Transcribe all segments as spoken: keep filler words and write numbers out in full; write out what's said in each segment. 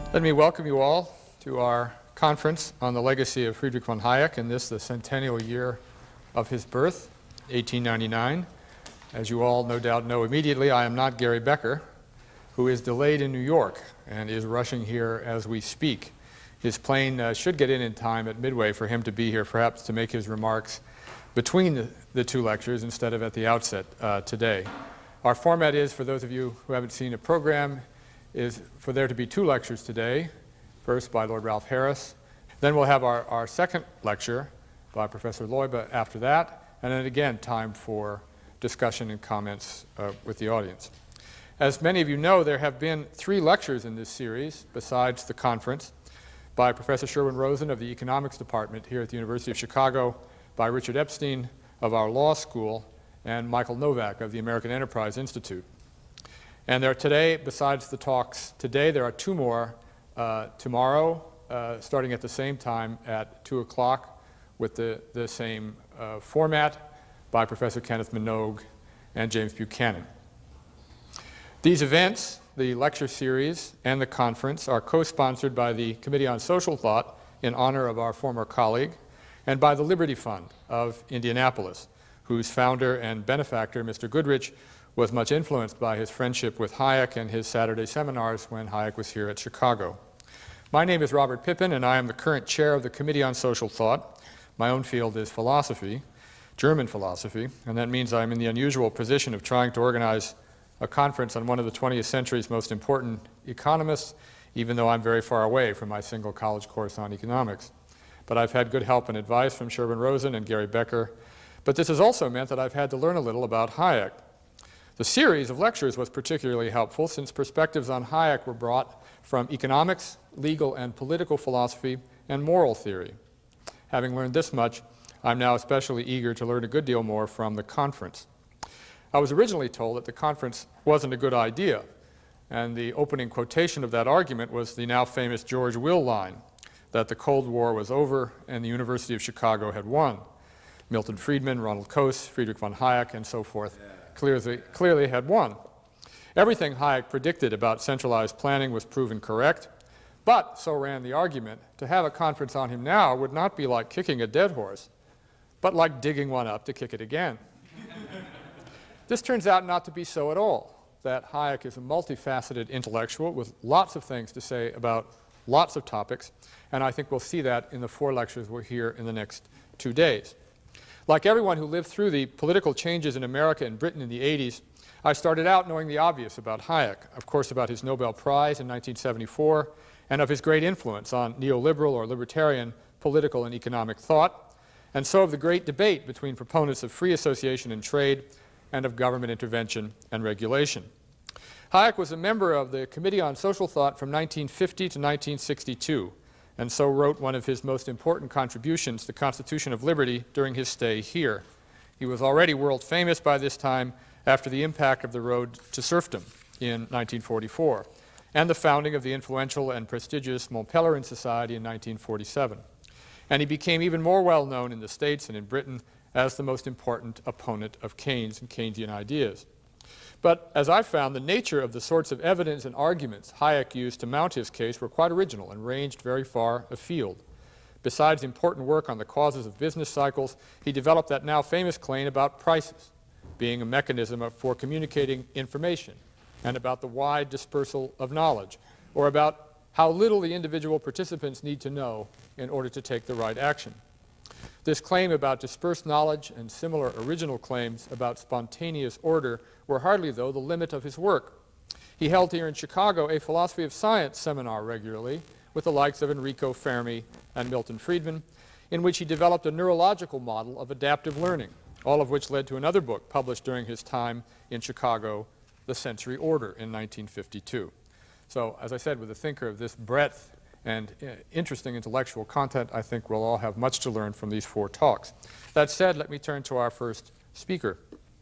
Let me welcome you all to our conference on the legacy of Friedrich von Hayek, and this the centennial year of his birth, eighteen ninety-nine. As you all no doubt know immediately, I am not Gary Becker, who is delayed in New York and is rushing here as we speak. His plane uh, should get in in time at Midway for him to be here, perhaps to make his remarks between the, the two lectures instead of at the outset uh, today. Our format is, for those of you who haven't seen a program, is for there to be two lectures today, first by Lord Ralph Harris. Then we'll have our, our second lecture by Professor Loiba after that, and then again time for discussion and comments uh, with the audience. As many of you know, there have been three lectures in this series besides the conference by Professor Sherwin Rosen of the Economics Department here at the University of Chicago, by Richard Epstein of our law school, and Michael Novak of the American Enterprise Institute. And there are today, besides the talks today, there are two more uh, tomorrow, uh, starting at the same time at two o'clock with the, the same uh, format by Professor Kenneth Minogue and James Buchanan. These events, the lecture series and the conference, are co-sponsored by the Committee on Social Thought in honor of our former colleague, and by the Liberty Fund of Indianapolis, whose founder and benefactor, Mister Goodrich, was much influenced by his friendship with Hayek and his Saturday seminars when Hayek was here at Chicago. My name is Robert Pippin, and I am the current chair of the Committee on Social Thought. My own field is philosophy, German philosophy, and that means I'm in the unusual position of trying to organize a conference on one of the twentieth century's most important economists, even though I'm very far away from my single college course on economics. But I've had good help and advice from Sherwin Rosen and Gary Becker, but this has also meant that I've had to learn a little about Hayek. The series of lectures was particularly helpful since perspectives on Hayek were brought from economics, legal and political philosophy, and moral theory. Having learned this much, I'm now especially eager to learn a good deal more from the conference. I was originally told that the conference wasn't a good idea, and the opening quotation of that argument was the now famous George Will line, that the Cold War was over and the University of Chicago had won. Milton Friedman, Ronald Coase, Friedrich von Hayek, and so forth. Clearly, clearly had won. Everything Hayek predicted about centralized planning was proven correct, but, so ran the argument, to have a conference on him now would not be like kicking a dead horse, but like digging one up to kick it again. This turns out not to be so at all, that Hayek is a multifaceted intellectual with lots of things to say about lots of topics, and I think we'll see that in the four lectures we'll hear in the next two days. Like everyone who lived through the political changes in America and Britain in the eighties, I started out knowing the obvious about Hayek, of course about his Nobel Prize in nineteen seventy-four, and of his great influence on neoliberal or libertarian political and economic thought, and so of the great debate between proponents of free association and trade and of government intervention and regulation. Hayek was a member of the Committee on Social Thought from nineteen fifty to nineteen sixty-two, and so wrote one of his most important contributions, The Constitution of Liberty, during his stay here. He was already world famous by this time after the impact of the Road to Serfdom in nineteen forty-four, and the founding of the influential and prestigious Mont Pelerin Society in nineteen forty-seven. And he became even more well known in the States and in Britain as the most important opponent of Keynes and Keynesian ideas. But as I found, the nature of the sorts of evidence and arguments Hayek used to mount his case were quite original and ranged very far afield. Besides important work on the causes of business cycles, he developed that now famous claim about prices being a mechanism for communicating information, and about the wide dispersal of knowledge, or about how little the individual participants need to know in order to take the right action. This claim about dispersed knowledge and similar original claims about spontaneous order were hardly, though, the limit of his work. He held here in Chicago a philosophy of science seminar regularly with the likes of Enrico Fermi and Milton Friedman, in which he developed a neurological model of adaptive learning, all of which led to another book published during his time in Chicago, The Sensory Order, in nineteen fifty-two. So, as I said, with a thinker of this breadth and uh, interesting intellectual content, I think we'll all have much to learn from these four talks. That said, let me turn to our first speaker.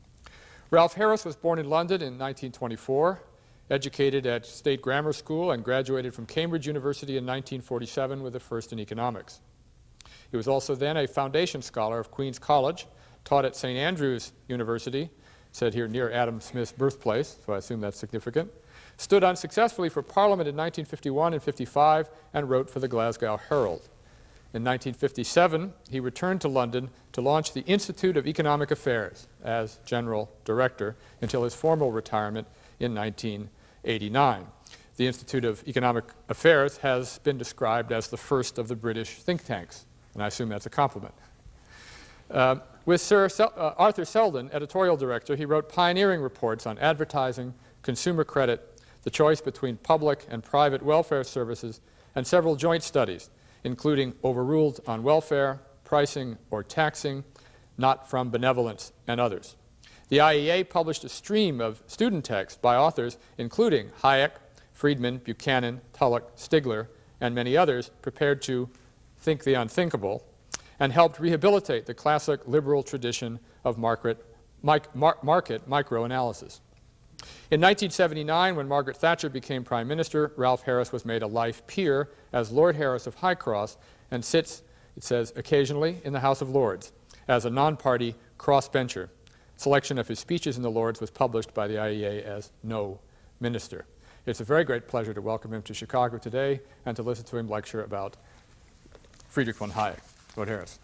Ralph Harris was born in London in nineteen twenty-four, educated at State Grammar School, and graduated from Cambridge University in nineteen forty-seven with a first in economics. He was also then a foundation scholar of Queen's College, taught at Saint Andrews University, said here near Adam Smith's birthplace, so I assume that's significant, stood unsuccessfully for Parliament in nineteen fifty-one and fifty-five, and wrote for the Glasgow Herald. In nineteen fifty-seven, he returned to London to launch the Institute of Economic Affairs as General Director until his formal retirement in nineteen eighty-nine. The Institute of Economic Affairs has been described as the first of the British think tanks, and I assume that's a compliment. Uh, with Sir Sel- uh, Arthur Selden, editorial director, he wrote pioneering reports on advertising, consumer credit, the choice between public and private welfare services, and several joint studies, including Overruled on Welfare, Pricing or Taxing, Not from Benevolence, and others. The I E A published a stream of student texts by authors including Hayek, Friedman, Buchanan, Tullock, Stigler, and many others prepared to think the unthinkable, and helped rehabilitate the classic liberal tradition of market, mic, mar, market microanalysis. In nineteen seventy-nine, when Margaret Thatcher became Prime Minister, Ralph Harris was made a life peer as Lord Harris of High Cross and sits, it says, occasionally in the House of Lords as a non-party crossbencher. Selection of his speeches in the Lords was published by the I E A as No Minister. It's a very great pleasure to welcome him to Chicago today and to listen to him lecture about Friedrich von Hayek. Lord Harris.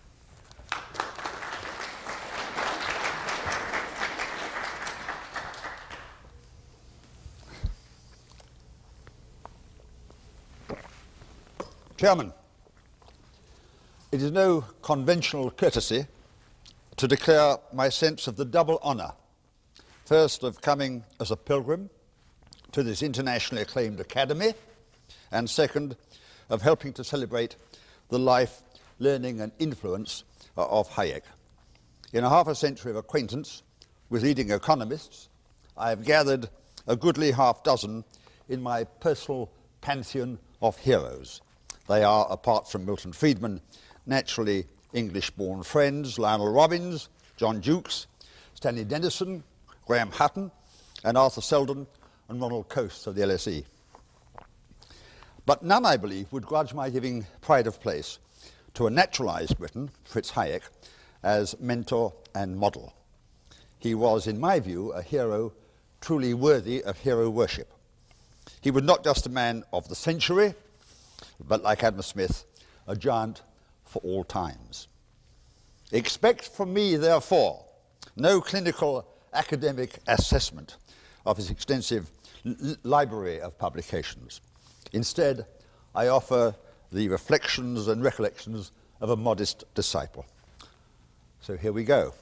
Chairman, it is no conventional courtesy to declare my sense of the double honour, first of coming as a pilgrim to this internationally acclaimed academy, and second, of helping to celebrate the life, learning and influence uh, of Hayek. In a half a century of acquaintance with leading economists, I have gathered a goodly half dozen in my personal pantheon of heroes. They are, apart from Milton Friedman, naturally English-born friends, Lionel Robbins, John Jukes, Stanley Dennison, Graham Hutton, and Arthur Selden, and Ronald Coase of the L S E. But none, I believe, would grudge my giving pride of place to a naturalized Briton, Fritz Hayek, as mentor and model. He was, in my view, a hero truly worthy of hero worship. He was not just a man of the century, but like Adam Smith, a giant for all times. Expect from me, therefore, no clinical academic assessment of his extensive l- library of publications. Instead, I offer the reflections and recollections of a modest disciple. So here we go.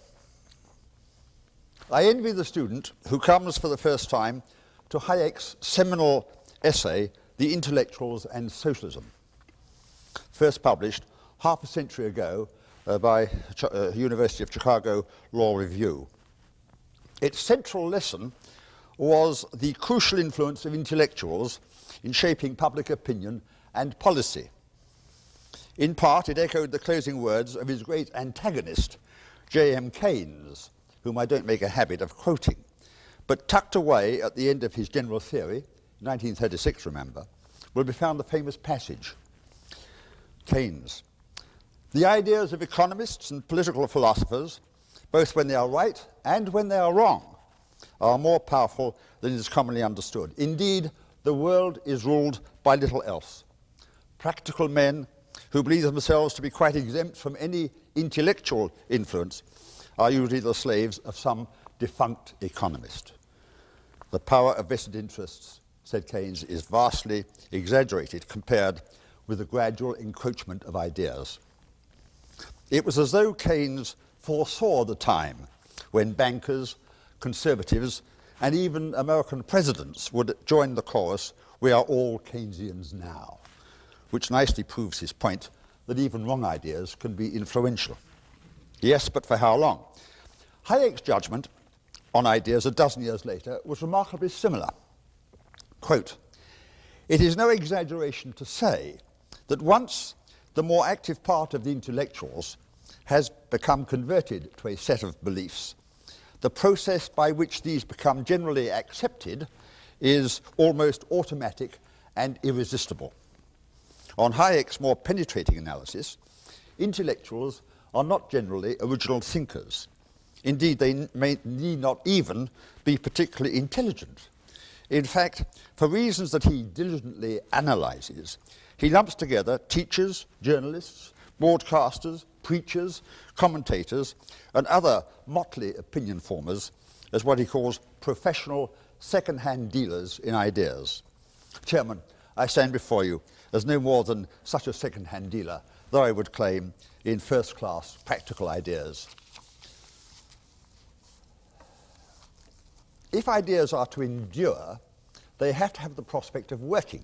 I envy the student who comes for the first time to Hayek's seminal essay, The Intellectuals and Socialism, first published half a century ago uh, by Ch- uh, University of Chicago Law Review. Its central lesson was the crucial influence of intellectuals in shaping public opinion and policy. In part, it echoed the closing words of his great antagonist, J M Keynes, whom I don't make a habit of quoting, but tucked away at the end of his general theory, nineteen thirty-six, remember, will be found the famous passage. Keynes: the ideas of economists and political philosophers, both when they are right and when they are wrong, are more powerful than is commonly understood. Indeed, the world is ruled by little else. Practical men who believe themselves to be quite exempt from any intellectual influence are usually the slaves of some defunct economist. The power of vested interests, said Keynes, is vastly exaggerated compared with the gradual encroachment of ideas. It was as though Keynes foresaw the time when bankers, conservatives, and even American presidents would join the chorus, "We are all Keynesians now," which nicely proves his point that even wrong ideas can be influential. Yes, but for how long? Hayek's judgment on ideas a dozen years later was remarkably similar. Quote, "It is no exaggeration to say that once the more active part of the intellectuals has become converted to a set of beliefs, the process by which these become generally accepted is almost automatic and irresistible. On Hayek's more penetrating analysis, intellectuals are not generally original thinkers. Indeed, they may, need not even be particularly intelligent. In fact, for reasons that he diligently analyzes, he lumps together teachers, journalists, broadcasters, preachers, commentators, and other motley opinion formers as what he calls professional second-hand dealers in ideas. Chairman, I stand before you as no more than such a second-hand dealer, though I would claim in first-class practical ideas. If ideas are to endure, they have to have the prospect of working.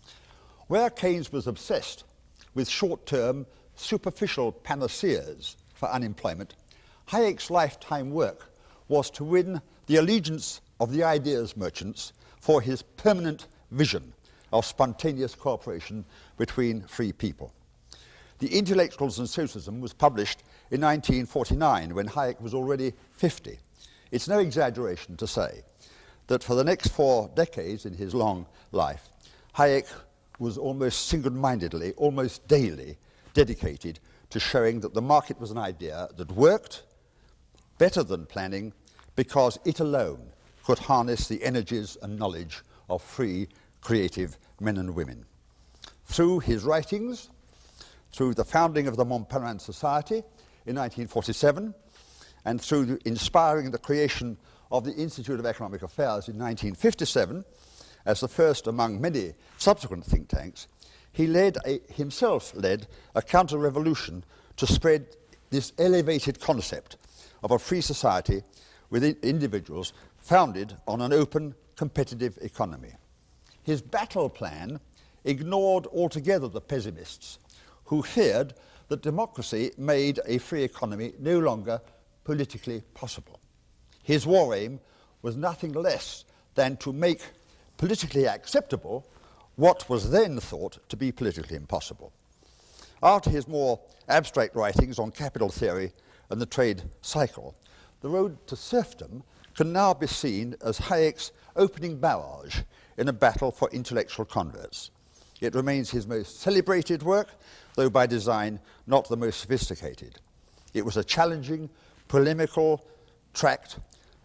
Where Keynes was obsessed with short-term, superficial panaceas for unemployment, Hayek's lifetime work was to win the allegiance of the ideas merchants for his permanent vision of spontaneous cooperation between free people. The Intellectuals and Socialism was published in nineteen forty-nine, when Hayek was already fifty. It's no exaggeration to say that for the next four decades in his long life, Hayek was almost single-mindedly, almost daily, dedicated to showing that the market was an idea that worked better than planning, because it alone could harness the energies and knowledge of free, creative men and women. Through his writings, through the founding of the Montpellier Society in nineteen forty-seven, and through inspiring the creation of the Institute of Economic Affairs in nineteen fifty-seven, as the first among many subsequent think tanks, he led a, himself led a counter-revolution to spread this elevated concept of a free society with individuals founded on an open, competitive economy. His battle plan ignored altogether the pessimists who feared that democracy made a free economy no longer politically possible. His war aim was nothing less than to make politically acceptable what was then thought to be politically impossible. After his more abstract writings on capital theory and the trade cycle, The Road to Serfdom can now be seen as Hayek's opening barrage in a battle for intellectual converts. It remains his most celebrated work, though by design not the most sophisticated. It was a challenging, polemical tract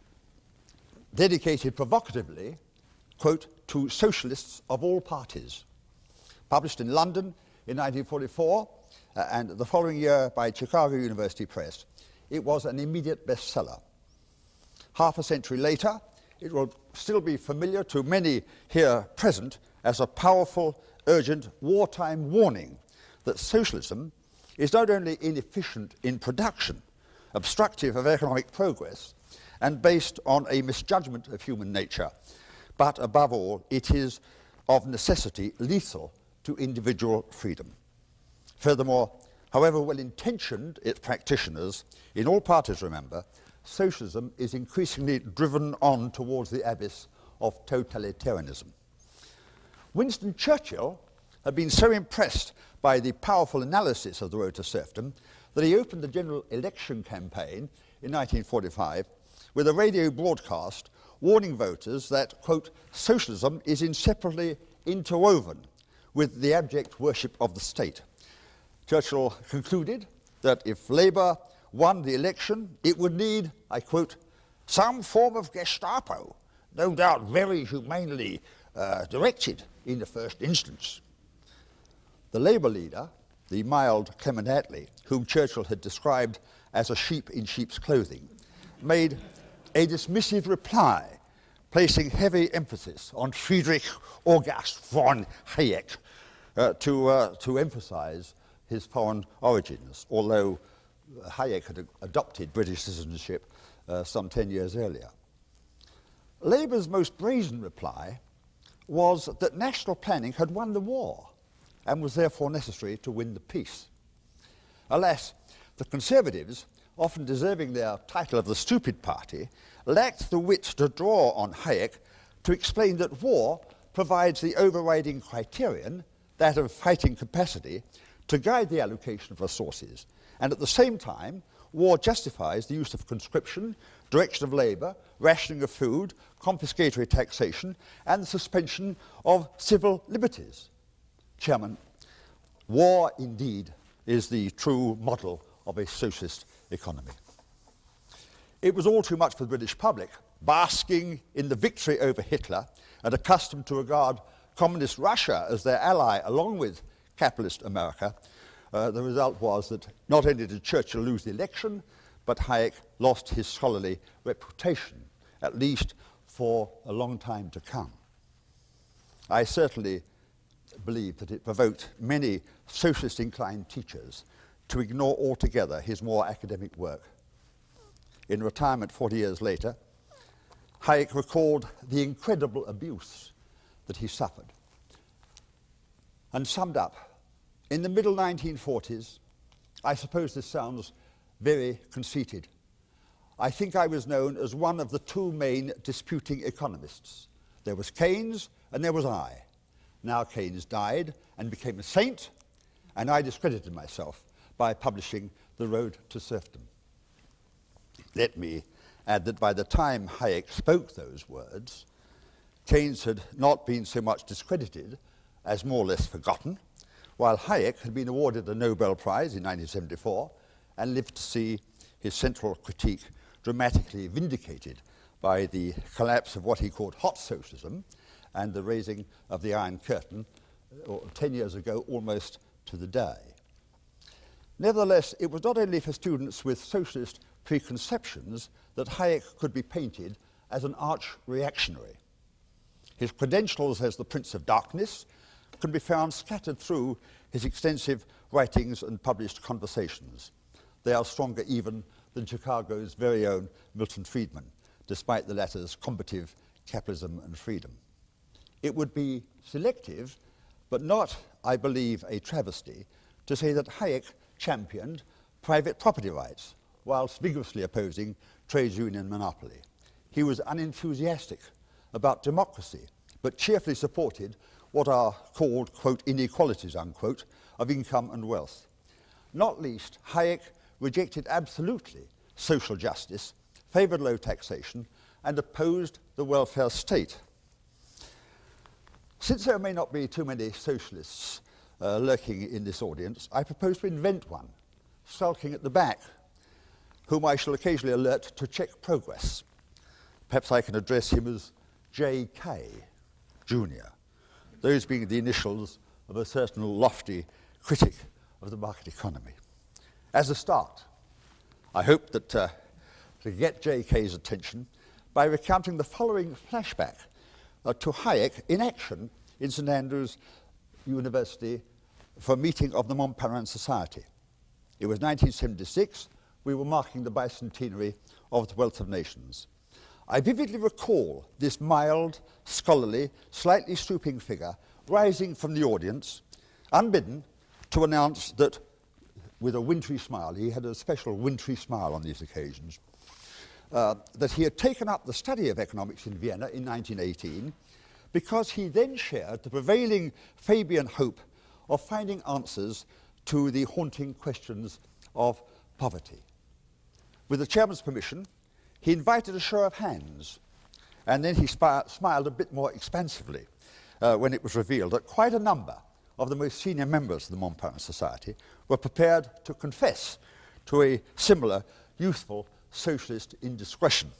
dedicated provocatively, quote, to socialists of all parties. Published in London in nineteen forty-four, uh, and the following year by Chicago University Press, it was an immediate bestseller. Half a century later, it will still be familiar to many here present as a powerful, urgent, wartime warning that socialism is not only inefficient in production, obstructive of economic progress, and based on a misjudgment of human nature, but above all, it is of necessity lethal to individual freedom. Furthermore, however well-intentioned its practitioners, in all parties remember, socialism is increasingly driven on towards the abyss of totalitarianism. Winston Churchill had been so impressed by the powerful analysis of The Road to Serfdom that he opened the general election campaign in nineteen forty-five with a radio broadcast warning voters that, quote, socialism is inseparably interwoven with the abject worship of the state. Churchill concluded that if Labour won the election, it would need, I quote, some form of Gestapo, no doubt very humanely uh, directed in the first instance. The Labour leader, the mild Clement Attlee, whom Churchill had described as a sheep in sheep's clothing, made a dismissive reply, placing heavy emphasis on Friedrich August von Hayek uh, to, uh, to emphasize his foreign origins, although Hayek had adopted British citizenship uh, some ten years earlier. Labour's most brazen reply was that national planning had won the war and was therefore necessary to win the peace. Alas, the Conservatives, often deserving their title of the stupid party, lacked the wit to draw on Hayek to explain that war provides the overriding criterion, that of fighting capacity, to guide the allocation of resources, and at the same time, war justifies the use of conscription, direction of labour, rationing of food, confiscatory taxation, and the suspension of civil liberties. Chairman, war indeed is the true model of a socialist economy. It was all too much for the British public, basking in the victory over Hitler and accustomed to regard communist Russia as their ally along with capitalist America. Uh, the result was that not only did Churchill lose the election, but Hayek lost his scholarly reputation, at least for a long time to come. I certainly believe that it provoked many socialist-inclined teachers to ignore altogether his more academic work. In retirement forty years later, Hayek recalled the incredible abuse that he suffered and summed up, in the middle nineteen forties, I suppose this sounds very conceited, I think I was known as one of the two main disputing economists. There was Keynes and there was I. Now Keynes died and became a saint, and I discredited myself by publishing The Road to Serfdom. Let me add that by the time Hayek spoke those words, Keynes had not been so much discredited as more or less forgotten, while Hayek had been awarded a Nobel Prize in nineteen seventy-four and lived to see his central critique dramatically vindicated by the collapse of what he called hot socialism and the raising of the Iron Curtain uh, ten years ago, almost to the day. Nevertheless, it was not only for students with socialist preconceptions that Hayek could be painted as an arch-reactionary. His credentials as the Prince of Darkness can be found scattered through his extensive writings and published conversations. They are stronger even than Chicago's very own Milton Friedman, despite the latter's combative capitalism and freedom. It would be selective, but not, I believe, a travesty, to say that Hayek championed private property rights, whilst vigorously opposing trade union monopoly. He was unenthusiastic about democracy, but cheerfully supported what are called, quote, inequalities, unquote, of income and wealth. Not least, Hayek rejected absolutely social justice, favoured low taxation, and opposed the welfare state. Since there may not be too many socialists uh, lurking in this audience, I propose to invent one, sulking at the back, whom I shall occasionally alert to check progress. Perhaps I can address him as J K, Junior, those being the initials of a certain lofty critic of the market economy. As a start, I hope that uh, to get J K's attention by recounting the following flashback uh, to Hayek in action in St Andrews University for a meeting of the Montparnasse Society. It was nineteen seventy-six. We were marking the bicentenary of the Wealth of Nations. I vividly recall this mild, scholarly, slightly stooping figure rising from the audience, unbidden, to announce that, with a wintry smile, he had a special wintry smile on these occasions, uh, that he had taken up the study of economics in Vienna in nineteen eighteen because he then shared the prevailing Fabian hope of finding answers to the haunting questions of poverty. With the chairman's permission, he invited a show of hands, and then he spi- smiled a bit more expansively uh, when it was revealed that quite a number of the most senior members of the Montparnasse Society were prepared to confess to a similar youthful socialist indiscretion.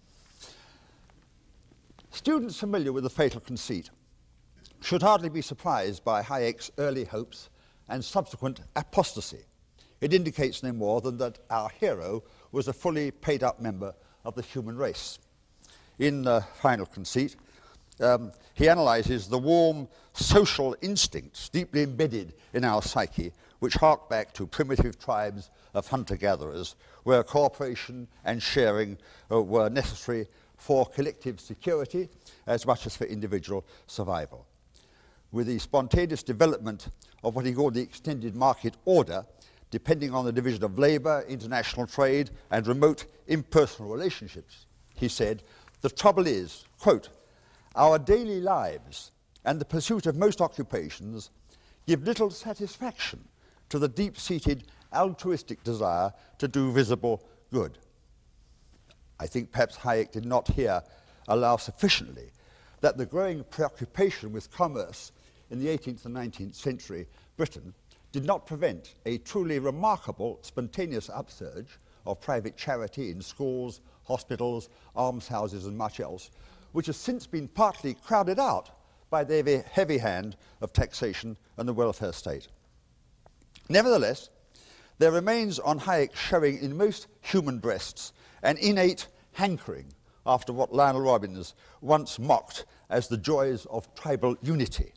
Students familiar with the fatal conceit should hardly be surprised by Hayek's early hopes and subsequent apostasy. It indicates no more than that our hero was a fully paid-up member of the human race. In the Final Conceit, um, he analyzes the warm social instincts deeply embedded in our psyche, which hark back to primitive tribes of hunter-gatherers, where cooperation and sharing uh, were necessary for collective security as much as for individual survival. With the spontaneous development of what he called the extended market order, depending on the division of labour, international trade, and remote impersonal relationships, he said, the trouble is, quote, our daily lives and the pursuit of most occupations give little satisfaction to the deep-seated altruistic desire to do visible good. I think perhaps Hayek did not here allow sufficiently that the growing preoccupation with commerce in the eighteenth and nineteenth century Britain did not prevent a truly remarkable spontaneous upsurge of private charity in schools, hospitals, almshouses and much else, which has since been partly crowded out by the heavy hand of taxation and the welfare state. Nevertheless, there remains on Hayek showing in most human breasts an innate hankering after what Lionel Robbins once mocked as the joys of tribal unity.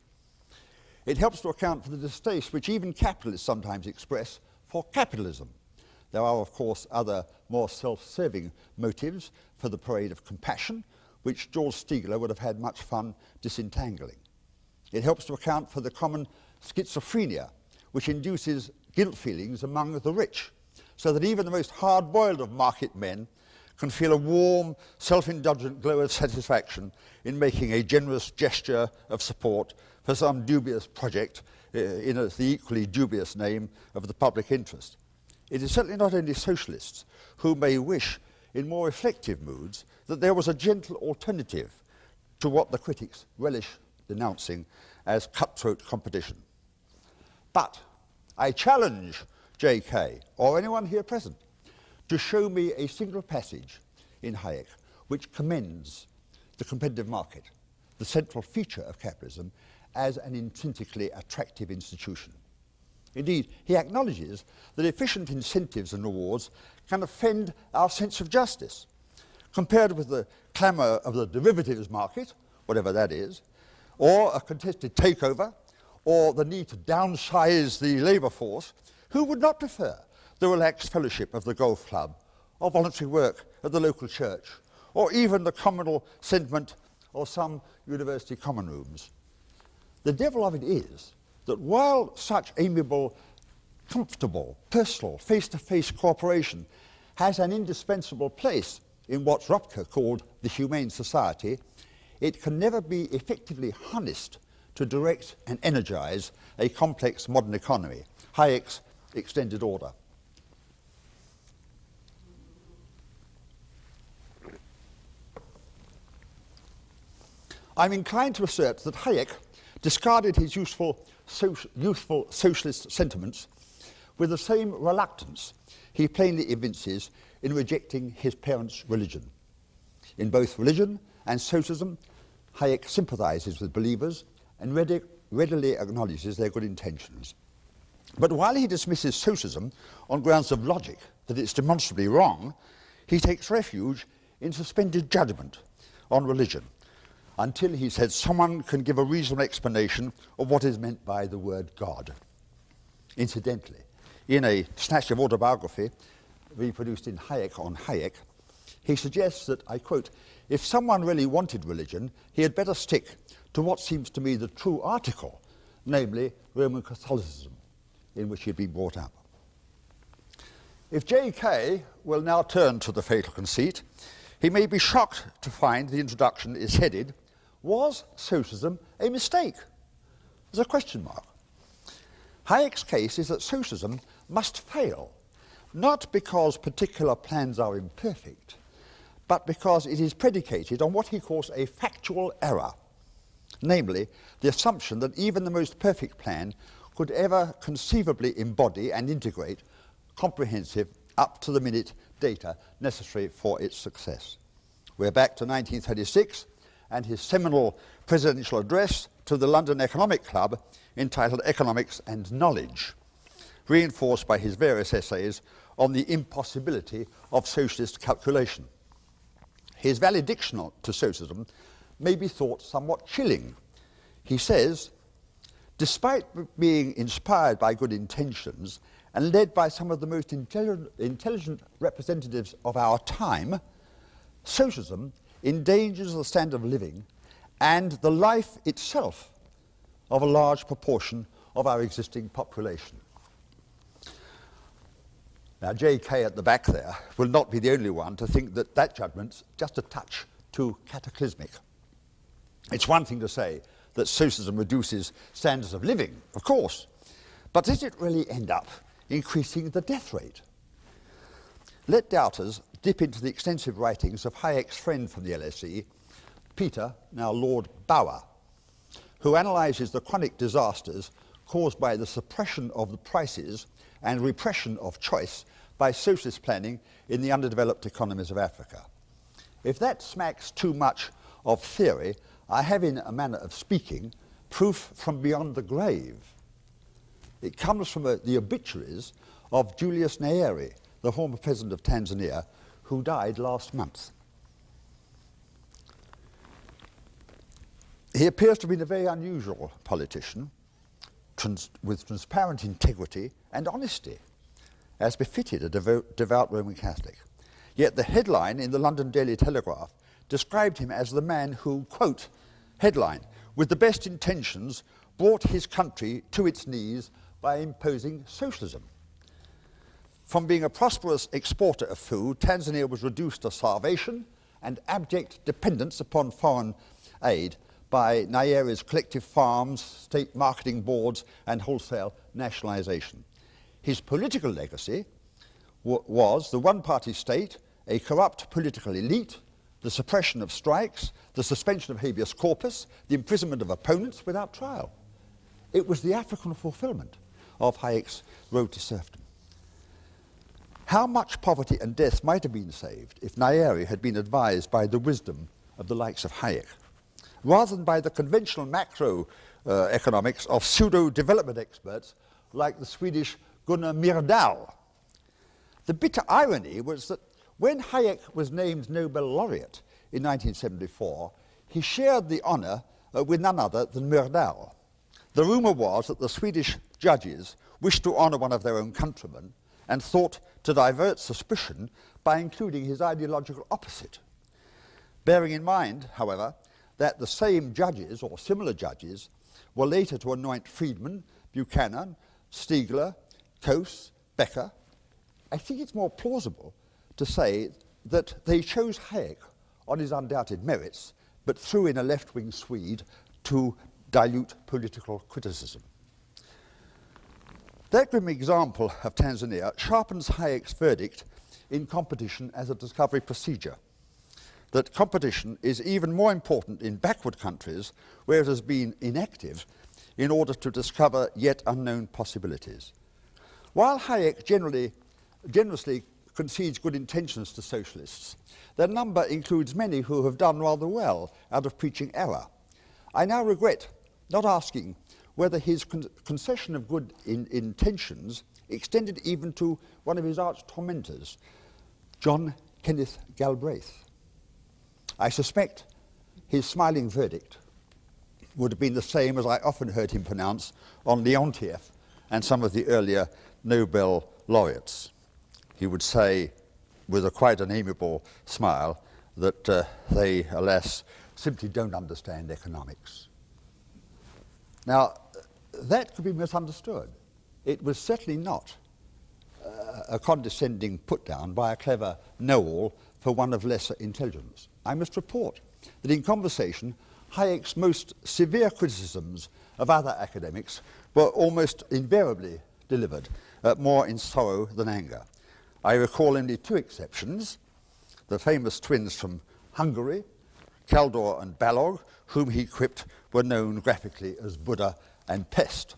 It helps to account for the distaste which even capitalists sometimes express for capitalism. There are, of course, other more self-serving motives for the parade of compassion, which George Stigler would have had much fun disentangling. It helps to account for the common schizophrenia, which induces guilt feelings among the rich, so that even the most hard-boiled of market men can feel a warm, self-indulgent glow of satisfaction in making a generous gesture of support for some dubious project uh, in a, the equally dubious name of the public interest. It is certainly not only socialists who may wish, in more reflective moods, that there was a gentle alternative to what the critics relish denouncing as cutthroat competition. But I challenge J K, or anyone here present, to show me a single passage in Hayek which commends the competitive market, the central feature of capitalism, as an intrinsically attractive institution. Indeed, he acknowledges that efficient incentives and rewards can offend our sense of justice. Compared with the clamour of the derivatives market, whatever that is, or a contested takeover, or the need to downsize the labour force, who would not prefer the relaxed fellowship of the golf club, or voluntary work at the local church, or even the communal sentiment of some university common rooms? The devil of it is that while such amiable, comfortable, personal, face-to-face cooperation has an indispensable place in what Rupke called the humane society, it can never be effectively harnessed to direct and energize a complex modern economy, Hayek's extended order. I'm inclined to assert that Hayek discarded his useful, social, youthful socialist sentiments with the same reluctance he plainly evinces in rejecting his parents' religion. In both religion and socialism, Hayek sympathizes with believers and ready, readily acknowledges their good intentions. But while he dismisses socialism on grounds of logic, that it's demonstrably wrong, he takes refuge in suspended judgment on religion, until he said someone can give a reasonable explanation of what is meant by the word God. Incidentally, in a snatch of autobiography reproduced in Hayek on Hayek, he suggests that, I quote, if someone really wanted religion, he had better stick to what seems to me the true article, namely Roman Catholicism, in which he had been brought up. If J K will now turn to the fatal conceit, he may be shocked to find the introduction is headed, "Was socialism a mistake?" There's a question mark. Hayek's case is that socialism must fail, not because particular plans are imperfect, but because it is predicated on what he calls a factual error, namely the assumption that even the most perfect plan could ever conceivably embody and integrate comprehensive, up-to-the-minute data necessary for its success. We're back to nineteen thirty-six and his seminal presidential address to the London Economic Club entitled Economics and Knowledge, reinforced by his various essays on the impossibility of socialist calculation. His valediction to socialism may be thought somewhat chilling. He says, despite being inspired by good intentions and led by some of the most intelligent, intelligent representatives of our time, socialism endangers the standard of living and the life itself of a large proportion of our existing population. Now, J K at the back there will not be the only one to think that that judgment's just a touch too cataclysmic. It's one thing to say that socialism reduces standards of living, of course, but does it really end up increasing the death rate? Let doubters dip into the extensive writings of Hayek's friend from the L S E, Peter, now Lord Bauer, who analyses the chronic disasters caused by the suppression of the prices and repression of choice by socialist planning in the underdeveloped economies of Africa. If that smacks too much of theory, I have, in a manner of speaking, proof from beyond the grave. It comes from uh, the obituaries of Julius Nyerere, the former president of Tanzania, who died last month. He appears to have been a very unusual politician, trans with transparent integrity and honesty, as befitted a devo devout Roman Catholic. Yet the headline in the London Daily Telegraph described him as the man who, quote, headline, with the best intentions, brought his country to its knees by imposing socialism. From being a prosperous exporter of food, Tanzania was reduced to starvation and abject dependence upon foreign aid by Nyerere's collective farms, state marketing boards, and wholesale nationalization. His political legacy w was the one-party state, a corrupt political elite, the suppression of strikes, the suspension of habeas corpus, the imprisonment of opponents without trial. It was the African fulfillment of Hayek's road to serfdom. How much poverty and death might have been saved if Nyerere had been advised by the wisdom of the likes of Hayek, rather than by the conventional macro uh, economics of pseudo-development experts like the Swedish Gunnar Myrdal. The bitter irony was that when Hayek was named Nobel laureate in nineteen seventy-four, he shared the honor uh, with none other than Myrdal. The rumor was that the Swedish judges wished to honor one of their own countrymen and thought to divert suspicion by including his ideological opposite. Bearing in mind, however, that the same judges, or similar judges, were later to anoint Friedman, Buchanan, Stiegler, Coase, Becker, I think it's more plausible to say that they chose Hayek on his undoubted merits, but threw in a left-wing Swede to dilute political criticism. That grim example of Tanzania sharpens Hayek's verdict in competition as a discovery procedure, that competition is even more important in backward countries where it has been inactive in order to discover yet unknown possibilities. While Hayek generally, generously concedes good intentions to socialists, their number includes many who have done rather well out of preaching error. I now regret not asking whether his con concession of good in intentions extended even to one of his arch tormentors, John Kenneth Galbraith. I suspect his smiling verdict would have been the same as I often heard him pronounce on Leontiev and some of the earlier Nobel laureates. He would say, with a quite an amiable smile, that uh, they, alas, simply don't understand economics. Now, that could be misunderstood. It was certainly not uh, a condescending put-down by a clever know-all for one of lesser intelligence. I must report that in conversation, Hayek's most severe criticisms of other academics were almost invariably delivered, uh, more in sorrow than anger. I recall only two exceptions, the famous twins from Hungary, Kaldor and Balog, whom he quipped were known graphically as Buddha and Pest.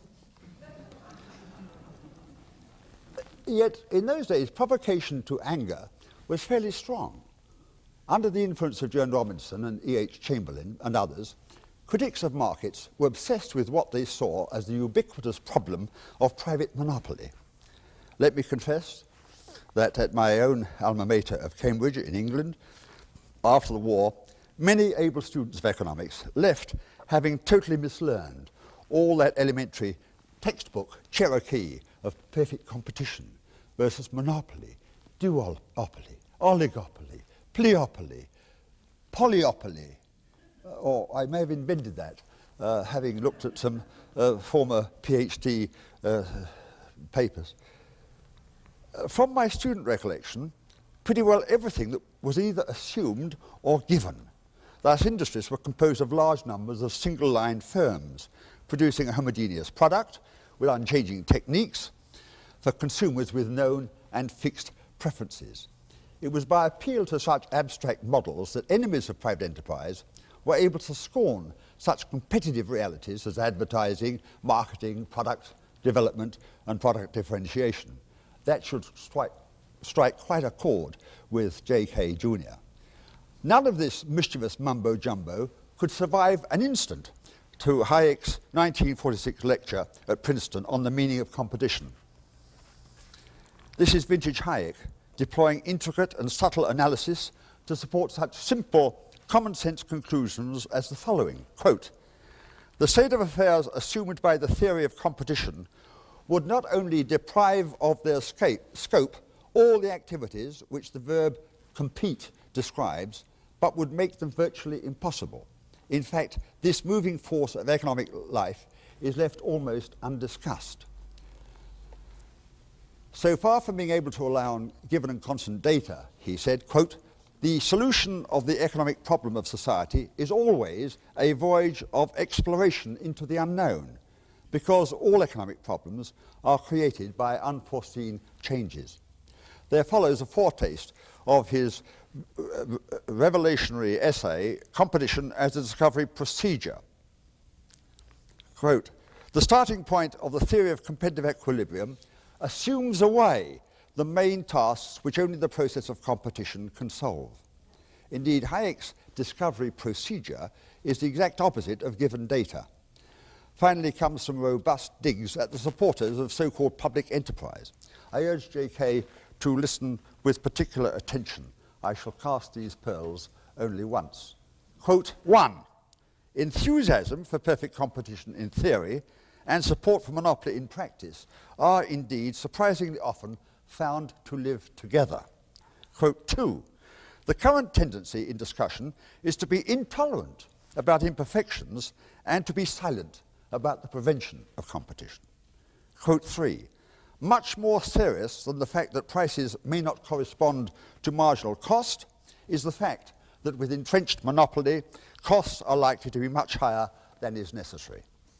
Yet, in those days, provocation to anger was fairly strong. Under the influence of Joan Robinson and E H Chamberlain and others, critics of markets were obsessed with what they saw as the ubiquitous problem of private monopoly. Let me confess that at my own alma mater of Cambridge in England, after the war, many able students of economics left having totally mislearned all that elementary textbook Cherokee of perfect competition versus monopoly, duopoly, oligopoly, pleopoly, polyopoly, uh, or I may have invented that, uh, having looked at some uh, former PhD uh, papers. Uh, from my student recollection, pretty well everything that was either assumed or given. Thus, industries were composed of large numbers of single-line firms, producing a homogeneous product with unchanging techniques for consumers with known and fixed preferences. It was by appeal to such abstract models that enemies of private enterprise were able to scorn such competitive realities as advertising, marketing, product development, and product differentiation. That should strike, strike quite a chord with J K Junior None of this mischievous mumbo-jumbo could survive an instant to Hayek's nineteen forty-six lecture at Princeton on the meaning of competition. This is vintage Hayek, deploying intricate and subtle analysis to support such simple, common-sense conclusions as the following, quote, "The state of affairs assumed by the theory of competition would not only deprive of their scape, scope all the activities which the verb compete describes, but would make them virtually impossible. In fact, this moving force of economic life is left almost undiscussed." So far from being able to allow on given and constant data, he said, quote, "The solution of the economic problem of society is always a voyage of exploration into the unknown, because all economic problems are created by unforeseen changes." There follows a foretaste of his revelationary essay, Competition as a Discovery Procedure. Quote, "The starting point of the theory of competitive equilibrium assumes away the main tasks which only the process of competition can solve." Indeed, Hayek's discovery procedure is the exact opposite of given data. Finally comes some robust digs at the supporters of so-called public enterprise. I urge J K to listen with particular attention. I shall cast these pearls only once. Quote, "One, enthusiasm for perfect competition in theory and support for monopoly in practice are indeed surprisingly often found to live together." Quote, "Two, the current tendency in discussion is to be intolerant about imperfections and to be silent about the prevention of competition." Quote, "Three, much more serious than the fact that prices may not correspond to marginal cost is the fact that with entrenched monopoly, costs are likely to be much higher than is necessary."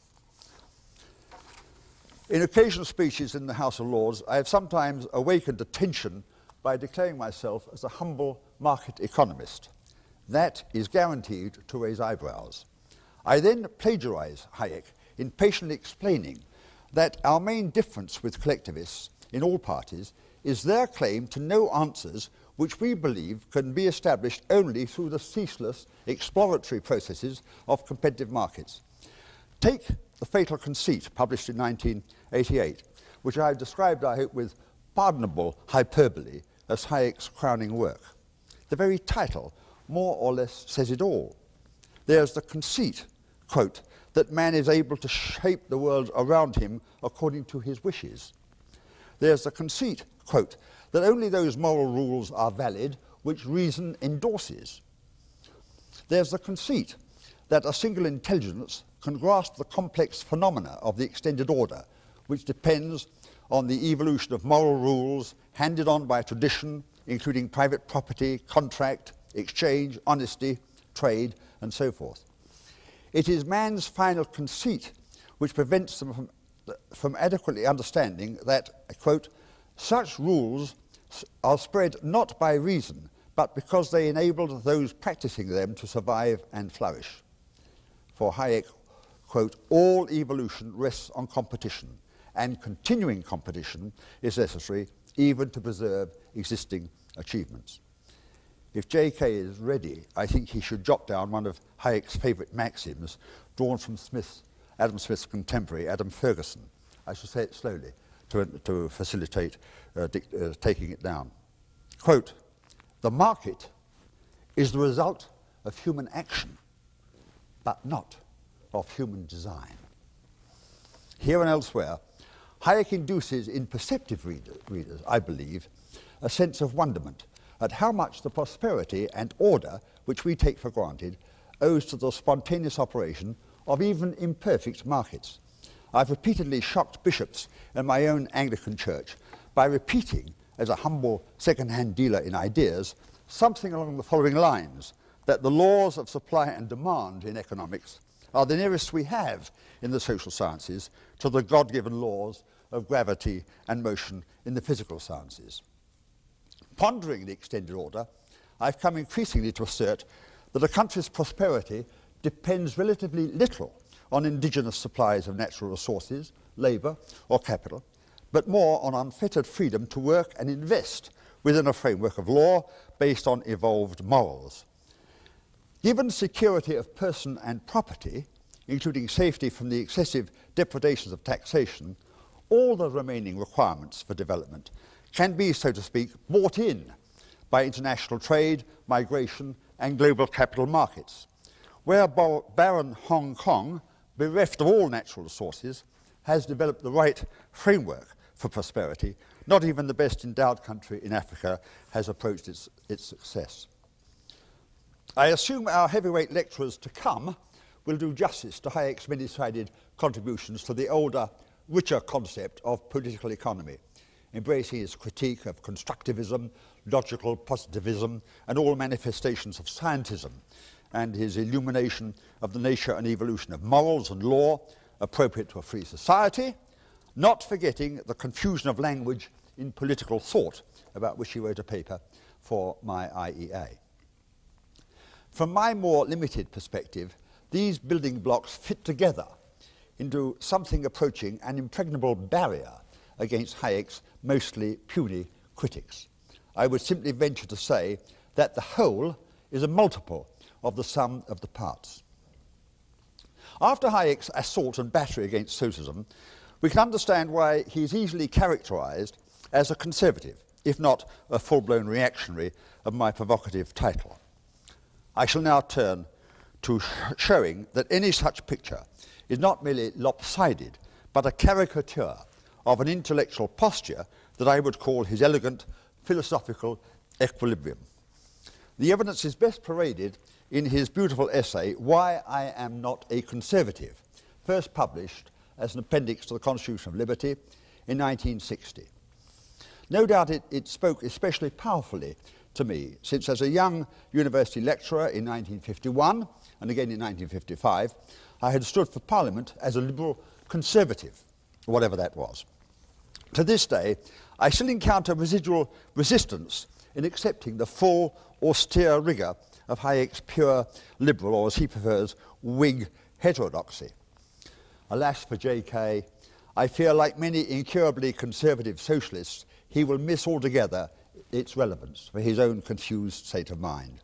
In occasional speeches in the House of Lords, I have sometimes awakened attention by declaring myself as a humble market economist. That is guaranteed to raise eyebrows. I then plagiarize Hayek in patiently explaining that our main difference with collectivists in all parties is their claim to no answers which we believe can be established only through the ceaseless exploratory processes of competitive markets. Take the fatal conceit published in nineteen eighty-eight, which I have described, I hope, with pardonable hyperbole as Hayek's crowning work. The very title more or less says it all. There's the conceit, quote, that man is able to shape the world around him according to his wishes. There's the conceit, quote, that only those moral rules are valid which reason endorses. There's the conceit that a single intelligence can grasp the complex phenomena of the extended order, which depends on the evolution of moral rules handed on by tradition, including private property, contract, exchange, honesty, trade, and so forth. It is man's final conceit which prevents them from, from adequately understanding that, quote, such rules are spread not by reason, but because they enabled those practicing them to survive and flourish. For Hayek, quote, all evolution rests on competition, and continuing competition is necessary even to preserve existing achievements. If J K is ready, I think he should jot down one of Hayek's favourite maxims, drawn from Smith's, Adam Smith's contemporary, Adam Ferguson. I shall say it slowly to, to facilitate uh, uh, taking it down. Quote, the market is the result of human action, but not of human design. Here and elsewhere, Hayek induces in perceptive reader, readers, I believe, a sense of wonderment at how much the prosperity and order which we take for granted owes to the spontaneous operation of even imperfect markets. I've repeatedly shocked bishops in my own Anglican church by repeating, as a humble second-hand dealer in ideas, something along the following lines, that the laws of supply and demand in economics are the nearest we have in the social sciences to the God-given laws of gravity and motion in the physical sciences. Pondering the extended order, I've come increasingly to assert that a country's prosperity depends relatively little on indigenous supplies of natural resources, labour or capital, but more on unfettered freedom to work and invest within a framework of law based on evolved morals. Given security of person and property, including safety from the excessive depredations of taxation, all the remaining requirements for development can be, so to speak, bought in by international trade, migration, and global capital markets, where bar- barren Hong Kong, bereft of all natural resources, has developed the right framework for prosperity. Not even the best endowed country in Africa has approached its, its success. I assume our heavyweight lecturers to come will do justice to Hayek's many-sided contributions to the older, richer concept of political economy, embracing his critique of constructivism, logical positivism, and all manifestations of scientism, and his illumination of the nature and evolution of morals and law appropriate to a free society, not forgetting the confusion of language in political thought, about which he wrote a paper for my I E A. From my more limited perspective, these building blocks fit together into something approaching an impregnable barrier against Hayek's mostly puny critics. I would simply venture to say that the whole is a multiple of the sum of the parts. After Hayek's assault and battery against socialism, we can understand why he is easily characterized as a conservative, if not a full-blown reactionary of my provocative title. I shall now turn to sh- showing that any such picture is not merely lopsided, but a caricature of an intellectual posture that I would call his elegant philosophical equilibrium. The evidence is best paraded in his beautiful essay, Why I Am Not a Conservative, first published as an appendix to the Constitution of Liberty in nineteen sixty. No doubt it, it spoke especially powerfully to me, since as a young university lecturer in nineteen fifty-one, and again in nineteen fifty-five, I had stood for Parliament as a liberal conservative, whatever that was. To this day, I still encounter residual resistance in accepting the full, austere rigour of Hayek's pure liberal, or as he prefers, Whig heterodoxy. Alas for J K, I fear, like many incurably conservative socialists, he will miss altogether its relevance for his own confused state of mind.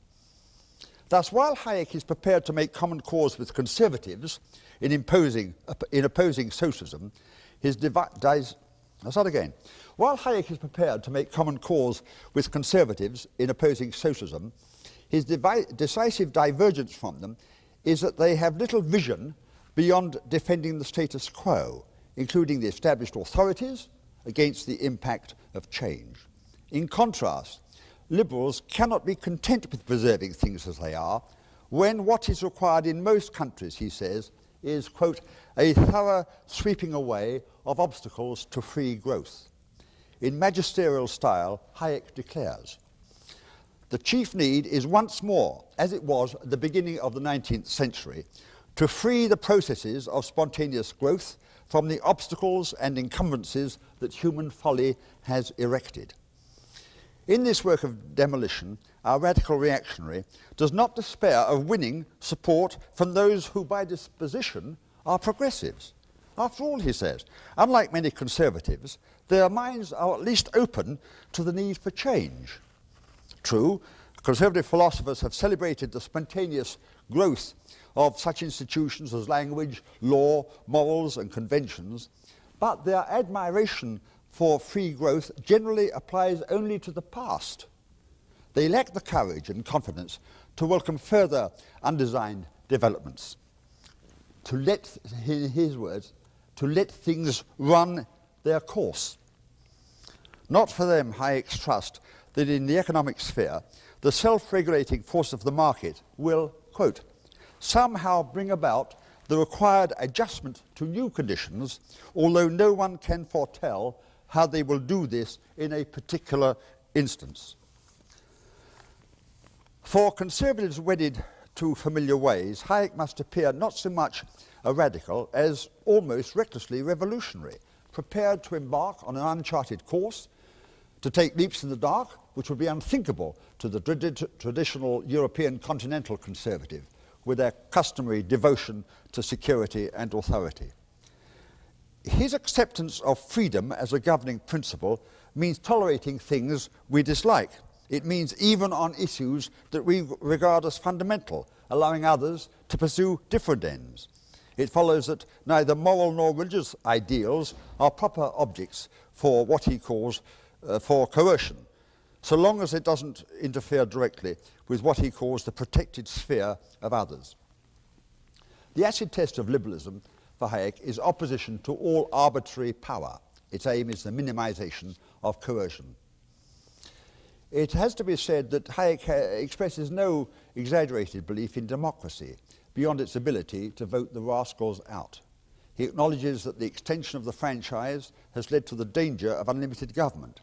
Thus, while Hayek is prepared to make common cause with conservatives in, imposing, in opposing socialism, his devi- dis- I'll start again. While Hayek is prepared to make common cause with conservatives in opposing socialism, his devi- decisive divergence from them is that they have little vision beyond defending the status quo, including the established authorities, against the impact of change. In contrast, liberals cannot be content with preserving things as they are, when what is required in most countries, he says, is, quote, a thorough sweeping away of obstacles to free growth. In magisterial style, Hayek declares, the chief need is once more, as it was at the beginning of the nineteenth century, to free the processes of spontaneous growth from the obstacles and encumbrances that human folly has erected. In this work of demolition, our radical reactionary does not despair of winning support from those who by disposition are progressives. After all, he says, unlike many conservatives, their minds are at least open to the need for change. True, conservative philosophers have celebrated the spontaneous growth of such institutions as language, law, morals, and conventions, but their admiration for free growth generally applies only to the past. They lack the courage and confidence to welcome further undesigned developments. To let, in his words, to let things run their course. Not for them Hayek's trust that in the economic sphere, the self-regulating force of the market will, quote, somehow bring about the required adjustment to new conditions, although no one can foretell how they will do this in a particular instance. For conservatives wedded to familiar ways, Hayek must appear not so much a radical as almost recklessly revolutionary, prepared to embark on an uncharted course, to take leaps in the dark, which would be unthinkable to the trad- traditional European continental conservative, with their customary devotion to security and authority. His acceptance of freedom as a governing principle means tolerating things we dislike. It means even on issues that we regard as fundamental, allowing others to pursue different ends. It follows that neither moral nor religious ideals are proper objects for what he calls uh, for coercion, so long as it doesn't interfere directly with what he calls the protected sphere of others. The acid test of liberalism for Hayek is opposition to all arbitrary power. Its aim is the minimization of coercion. It has to be said that Hayek expresses no exaggerated belief in democracy beyond its ability to vote the rascals out. He acknowledges that the extension of the franchise has led to the danger of unlimited government.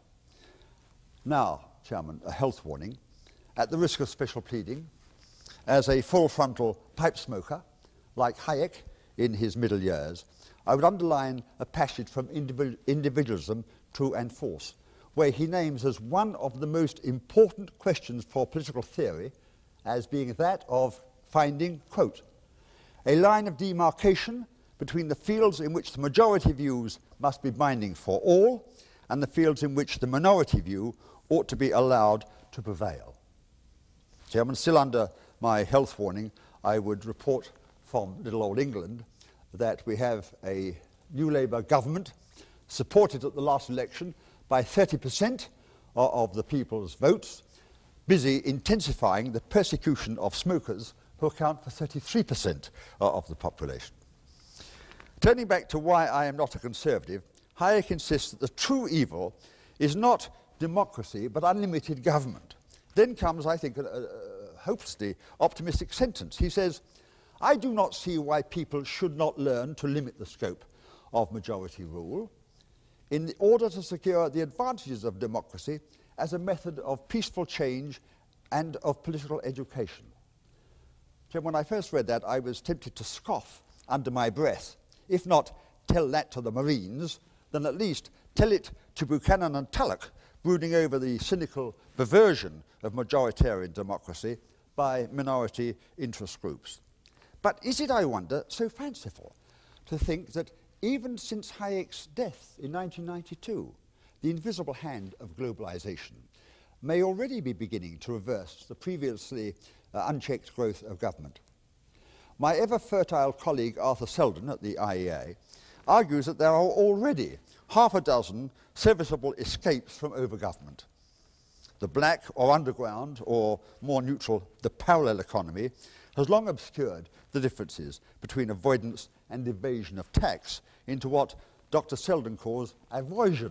Now, Chairman, a health warning. At the risk of special pleading, as a full-frontal pipe smoker, like Hayek in his middle years, I would underline a passage from Individu- Individualism, True and False, where he names as one of the most important questions for political theory as being that of finding, quote, a line of demarcation between the fields in which the majority views must be binding for all and the fields in which the minority view ought to be allowed to prevail. Chairman, still under my health warning, I would report from little old England that we have a New Labour government supported at the last election by thirty percent of the people's votes, busy intensifying the persecution of smokers who account for thirty-three percent of the population. Turning back to why I am not a conservative, Hayek insists that the true evil is not democracy but unlimited government. Then comes, I think, a, a, a hopelessly optimistic sentence. He says, I do not see why people should not learn to limit the scope of majority rule in order to secure the advantages of democracy as a method of peaceful change and of political education. So when I first read that, I was tempted to scoff under my breath. If not tell that to the Marines, then at least tell it to Buchanan and Tulloch, brooding over the cynical perversion of majoritarian democracy by minority interest groups. But is it, I wonder, so fanciful to think that even since Hayek's death in nineteen ninety-two, the invisible hand of globalization may already be beginning to reverse the previously uh, unchecked growth of government? My ever-fertile colleague Arthur Selden at the I E A argues that there are already half a dozen serviceable escapes from overgovernment. The black or underground, or more neutral, the parallel economy, has long obscured the differences between avoidance and evasion of tax into what Doctor Selden calls avoision.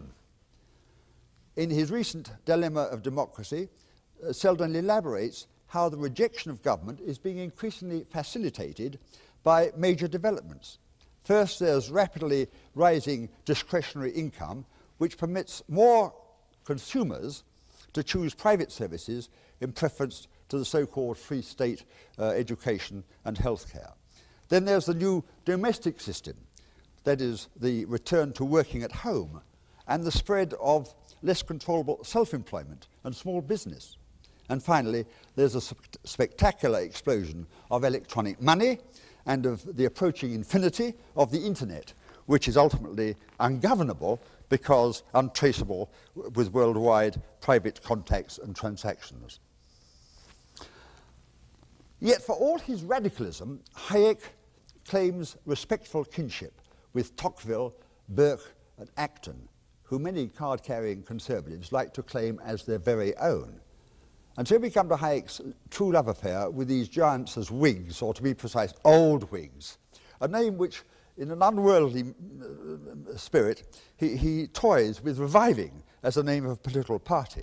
In his recent Dilemma of Democracy, uh, Selden elaborates how the rejection of government is being increasingly facilitated by major developments. First, there's rapidly rising discretionary income, which permits more consumers to choose private services in preference to the so-called free state uh, education and healthcare. Then there's the new domestic system, that is, the return to working at home, and the spread of less controllable self-employment and small business. And finally, there's a sp- spectacular explosion of electronic money and of the approaching infinity of the internet, which is ultimately ungovernable because untraceable w- with worldwide private contacts and transactions. Yet for all his radicalism, Hayek claims respectful kinship with Tocqueville, Burke and Acton, who many card-carrying conservatives like to claim as their very own. And so we come to Hayek's true love affair with these giants as Whigs, or to be precise, old Whigs, a name which, in an unworldly uh, spirit, he, he toys with reviving as the name of a political party.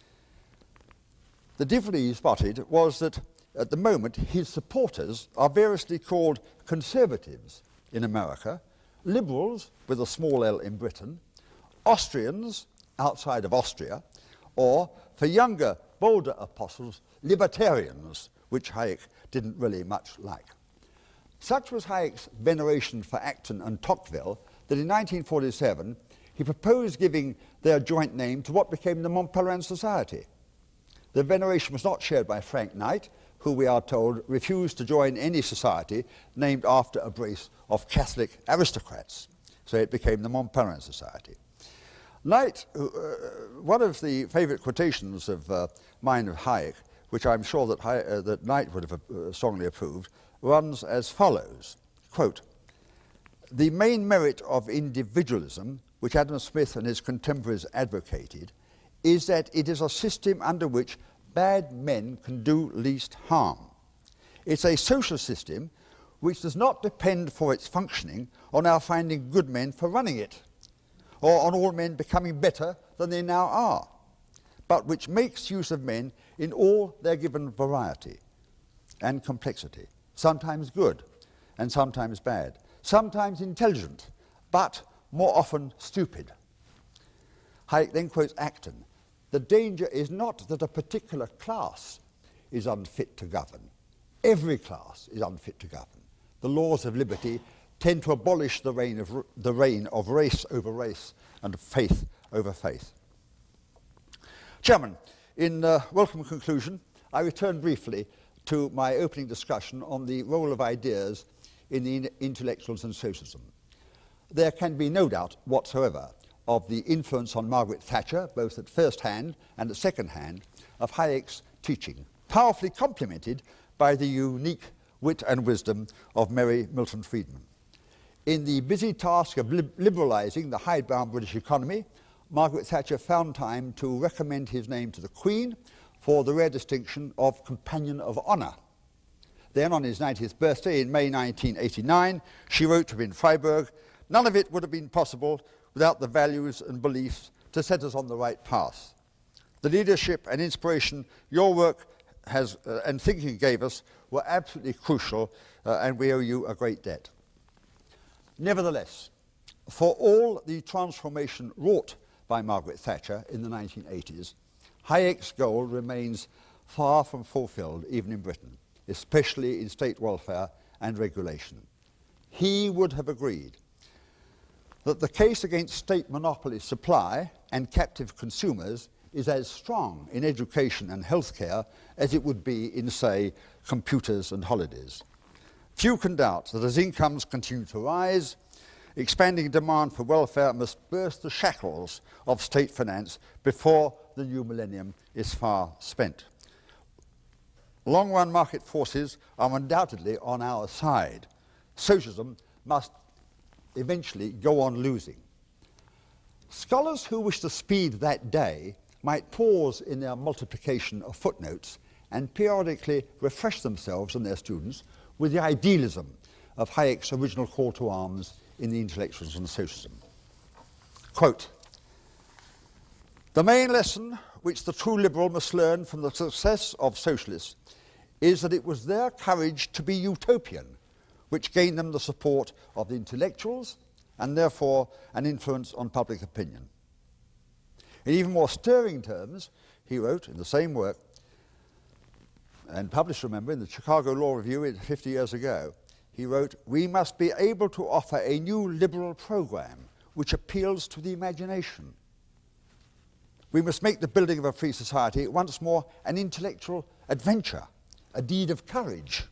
The difficulty he spotted was that at the moment his supporters are variously called conservatives in America, liberals with a small L in Britain, Austrians outside of Austria, or, for younger, bolder apostles, libertarians, which Hayek didn't really much like. Such was Hayek's veneration for Acton and Tocqueville that in nineteen forty-seven he proposed giving their joint name to what became the Mont Pelerin Society. The veneration was not shared by Frank Knight, who we are told refused to join any society named after a brace of Catholic aristocrats. So it became the Mont Pelerin Society. Knight, uh, one of the favourite quotations of uh, mine of Hayek which I'm sure that, Hay- uh, that Knight would have uh, strongly approved, runs as follows, quote, "The main merit of individualism, which Adam Smith and his contemporaries advocated, is that it is a system under which bad men can do least harm. It's a social system which does not depend for its functioning on our finding good men for running it, or on all men becoming better than they now are, but which makes use of men in all their given variety and complexity, sometimes good and sometimes bad, sometimes intelligent, but more often stupid." Hayek then quotes Acton, "The danger is not that a particular class is unfit to govern. Every class is unfit to govern. The laws of liberty tend to abolish the reign of, the reign of race over race and faith over faith." Chairman, in uh, welcome conclusion, I return briefly to my opening discussion on the role of ideas in the in intellectuals and socialism. There can be no doubt whatsoever of the influence on Margaret Thatcher, both at first hand and at second hand, of Hayek's teaching, powerfully complemented by the unique wit and wisdom of Mary Milton Friedman. In the busy task of li liberalising the hidebound British economy, Margaret Thatcher found time to recommend his name to the Queen for the rare distinction of Companion of Honour. Then, on his ninetieth birthday in May nineteen eighty-nine, she wrote to him in Freiburg, "None of it would have been possible without the values and beliefs to set us on the right path. The leadership and inspiration your work has, uh, and thinking gave us were absolutely crucial, uh, and we owe you a great debt." Nevertheless, for all the transformation wrought by Margaret Thatcher in the nineteen eighties, Hayek's goal remains far from fulfilled even in Britain, especially in state welfare and regulation. He would have agreed that the case against state monopoly supply and captive consumers is as strong in education and healthcare as it would be in, say, computers and holidays. Few can doubt that as incomes continue to rise, expanding demand for welfare must burst the shackles of state finance before the new millennium is far spent. Long-run market forces are undoubtedly on our side. Socialism must eventually go on losing. Scholars who wish to speed that day might pause in their multiplication of footnotes and periodically refresh themselves and their students with the idealism of Hayek's original call to arms in the Intellectuals and Socialism. Quote, "The main lesson which the true liberal must learn from the success of socialists is that it was their courage to be utopian which gained them the support of the intellectuals and therefore an influence on public opinion." In even more stirring terms, he wrote in the same work, and published, remember, in the Chicago Law Review fifty years ago, he wrote, "We must be able to offer a new liberal program which appeals to the imagination. We must make the building of a free society once more an intellectual adventure, a deed of courage."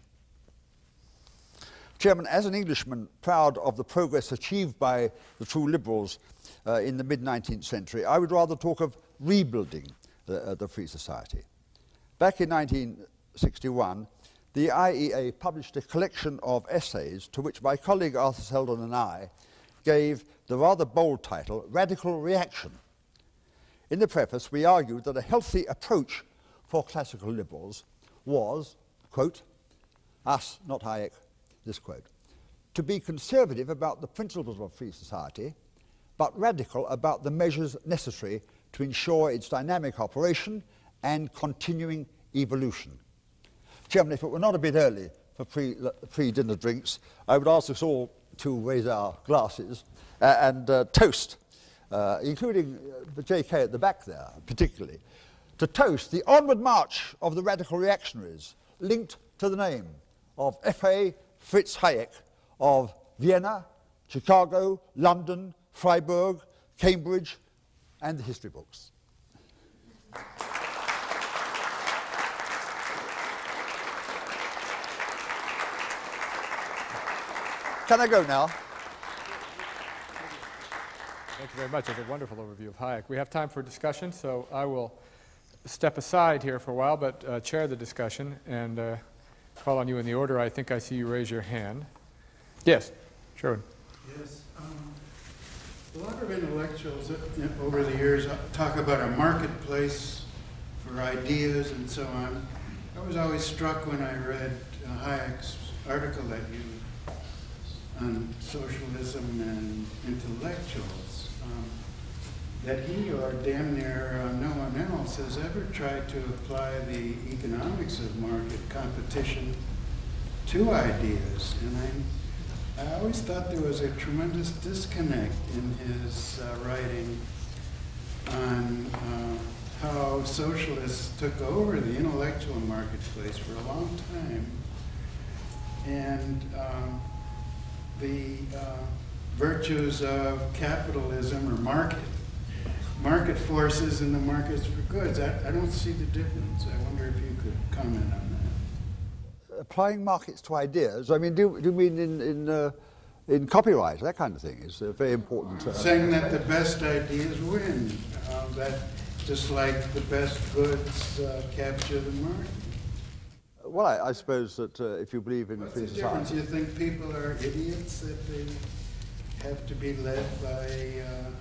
Chairman, as an Englishman proud of the progress achieved by the true liberals uh, in the mid-nineteenth century, I would rather talk of rebuilding the, uh, the free society. Back in nineteen sixty-one, the I E A published a collection of essays to which my colleague Arthur Seldon and I gave the rather bold title, Radical Reaction. In the preface, we argued that a healthy approach for classical liberals was, quote, us, not Hayek, this quote, "to be conservative about the principles of free society, but radical about the measures necessary to ensure its dynamic operation and continuing evolution." Chairman, if it were not a bit early for pre, pre-dinner drinks, I would ask us all to raise our glasses uh, and uh, toast, uh, including uh, the J K at the back there particularly, to toast the onward march of the radical reactionaries linked to the name of F A Fritz Hayek of Vienna, Chicago, London, Freiburg, Cambridge, and the history books. Can I go now? Thank you very much. That's a wonderful overview of Hayek. We have time for discussion, so I will step aside here for a while, but uh, chair the discussion and uh, call on you in the order. I think I see you raise your hand. Yes, Sherwood. Yes. Um, a lot of intellectuals uh, over the years talk about a marketplace for ideas and so on. I was always struck when I read uh, Hayek's article that you on socialism and intellectuals, um, that he or damn near uh, no one else has ever tried to apply the economics of market competition to ideas. And I, I always thought there was a tremendous disconnect in his uh, writing on uh, how socialists took over the intellectual marketplace for a long time. And um, the uh, virtues of capitalism or market, market forces in the markets for goods. I, I don't see the difference. I wonder if you could comment on that. Applying markets to ideas, I mean, do, do you mean in, in, uh, in copyright, that kind of thing is uh, very important. Uh, Saying that the best ideas win, uh, that just like the best goods uh, capture the market. Well, I, I suppose that uh, if you believe in What's free the difference? society... You think people are idiots, that they have to be led by, uh,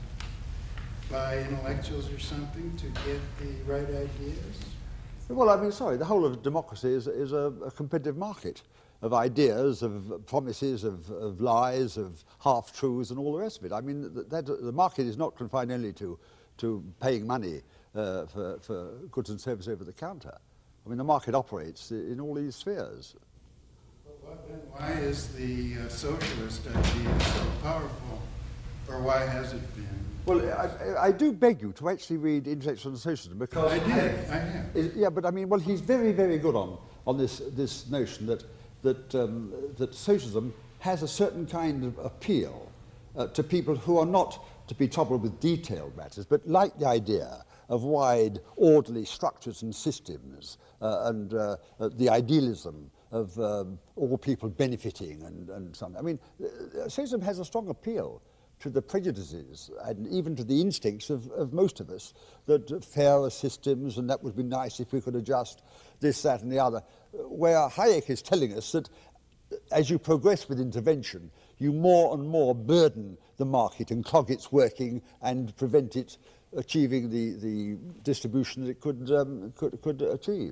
by intellectuals or something to get the right ideas? Well, I mean, sorry, the whole of democracy is, is a, a competitive market of ideas, of promises, of, of lies, of half-truths and all the rest of it. I mean, that, that, the market is not confined only to, to paying money uh, for, for goods and services over the counter. I mean, the market operates in all these spheres. Well, what, then why is the uh, socialist idea so powerful, or why has it been? Well, I, I do beg you to actually read Intellectual and Socialism because... I did, I have. Is, yeah, but I mean, well, he's very, very good on, on this, this notion that, that, um, that socialism has a certain kind of appeal uh, to people who are not to be troubled with detailed matters, but like the idea of wide, orderly structures and systems, uh, and uh, uh, the idealism of um, all people benefiting and, and something. I mean, uh, socialism has a strong appeal to the prejudices and even to the instincts of, of most of us, that fairer systems, and that would be nice if we could adjust this, that, and the other, where Hayek is telling us that as you progress with intervention, you more and more burden the market and clog its working and prevent it achieving the, the distribution that it could, um, could, could achieve.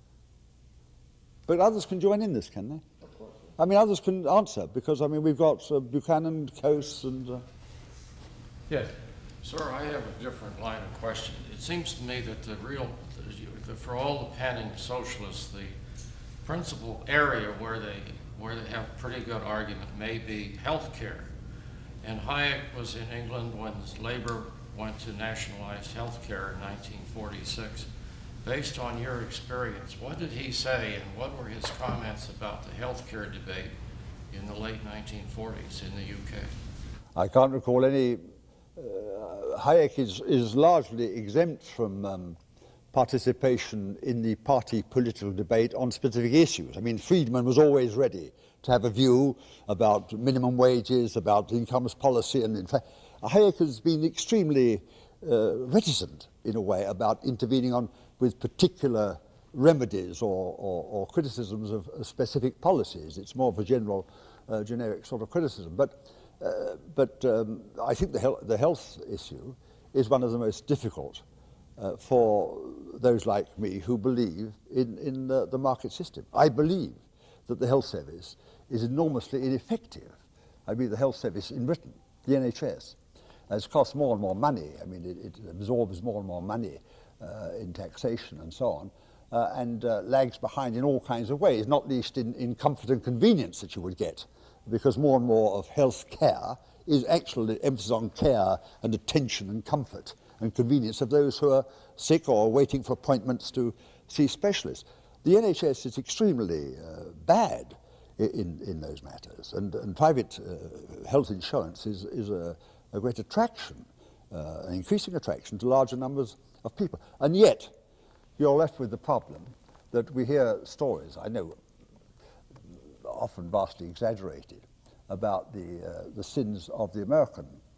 But others can join in this, can they? Of course. I mean, others can answer, because, I mean, we've got uh, Buchanan, Coase, and... Uh... Yes. Sir, I have a different line of question. It seems to me that the real, that for all the panning socialists, the principal area where they, where they have pretty good argument may be health care. And Hayek was in England when Labour went to nationalize health care in nineteen forty-six. Based on your experience, what did he say and what were his comments about the health care debate in the late nineteen forties in the U K? I can't recall any. Uh, Hayek is, is largely exempt from um, participation in the party political debate on specific issues. I mean, Friedman was always ready to have a view about minimum wages, about incomes policy, and in fact, Hayek has been extremely uh, reticent, in a way, about intervening on with particular remedies or, or, or criticisms of uh, specific policies. It's more of a general, uh, generic sort of criticism. But, uh, but um, I think the, hel the health issue is one of the most difficult uh, for those like me who believe in, in the, the market system. I believe that the health service is enormously ineffective. I mean, the health service in Britain, the N H S, has cost more and more money. I mean, it, it absorbs more and more money uh, in taxation and so on, uh, and uh, lags behind in all kinds of ways, not least in, in comfort and convenience that you would get, because more and more of health care is actually emphasis on care and attention and comfort and convenience of those who are sick or waiting for appointments to see specialists. The N H S is extremely uh, bad in, in those matters, and, and private uh, health insurance is, is a, a great attraction, uh, an increasing attraction to larger numbers of people. And yet, you're left with the problem that we hear stories, I know, often vastly exaggerated, about the, uh, the sins of the American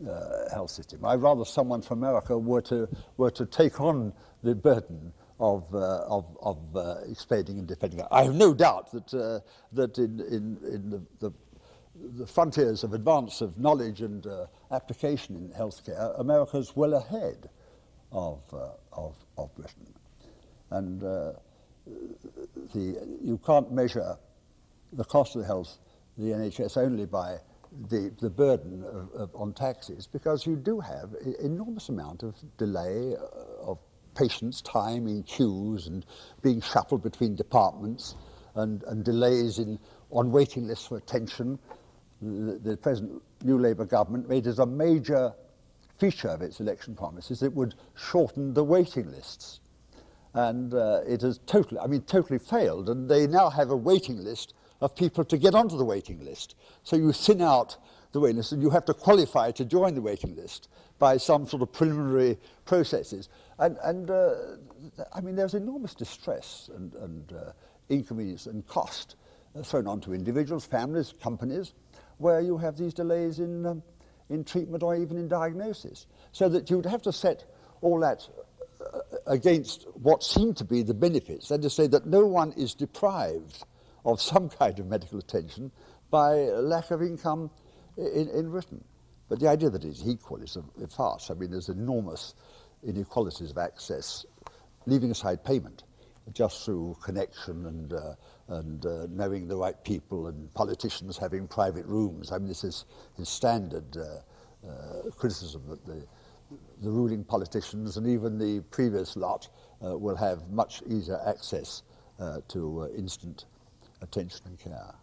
uh, health system. I'd rather someone from America were to, were to take on the burden of, uh, of, of uh, explaining and defending it. I have no doubt that, uh, that in, in, in the, the, the frontiers of advance of knowledge and uh, application in healthcare, America's well ahead of, uh, of, of Britain. And uh, the, you can't measure the cost of the health, the N H S, only by the, the burden of, of, on taxes, because you do have an enormous amount of delay of patients' time in queues and being shuffled between departments, and, and delays in, on waiting lists for attention. The, the present New Labour government made as a major feature of its election promises it would shorten the waiting lists. And uh, it has totally, I mean, totally failed, and they now have a waiting list of people to get onto the waiting list. So you thin out the waiting list, and you have to qualify to join the waiting list by some sort of preliminary processes. And, and uh, I mean, there's enormous distress and, and uh, inconvenience and cost uh, thrown onto individuals, families, companies, where you have these delays in, um, in treatment or even in diagnosis. So that you would have to set all that uh, against what seem to be the benefits. That is to say that no one is deprived of some kind of medical attention by lack of income in, in Britain. But the idea that it's equal is a, a farce. I mean, there's enormous inequalities of access, leaving aside payment, just through connection and, uh, and uh, knowing the right people and politicians having private rooms. I mean, this is, is standard uh, uh, criticism that the, the ruling politicians and even the previous lot uh, will have much easier access uh, to uh, instant attention and care.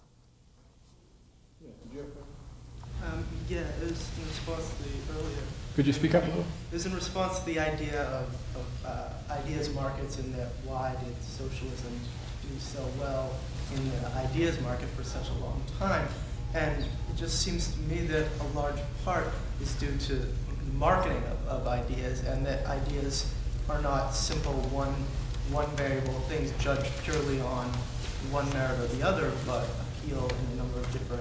Um, yeah, it was in response to the earlier. Could you speak up a little? It was in response to the idea of, of uh, ideas markets, and that why did socialism do so well in the ideas market for such a long time? And it just seems to me that a large part is due to the marketing of, of ideas, and that ideas are not simple one one variable things judged purely on one merit or the other, but appeal in a number of different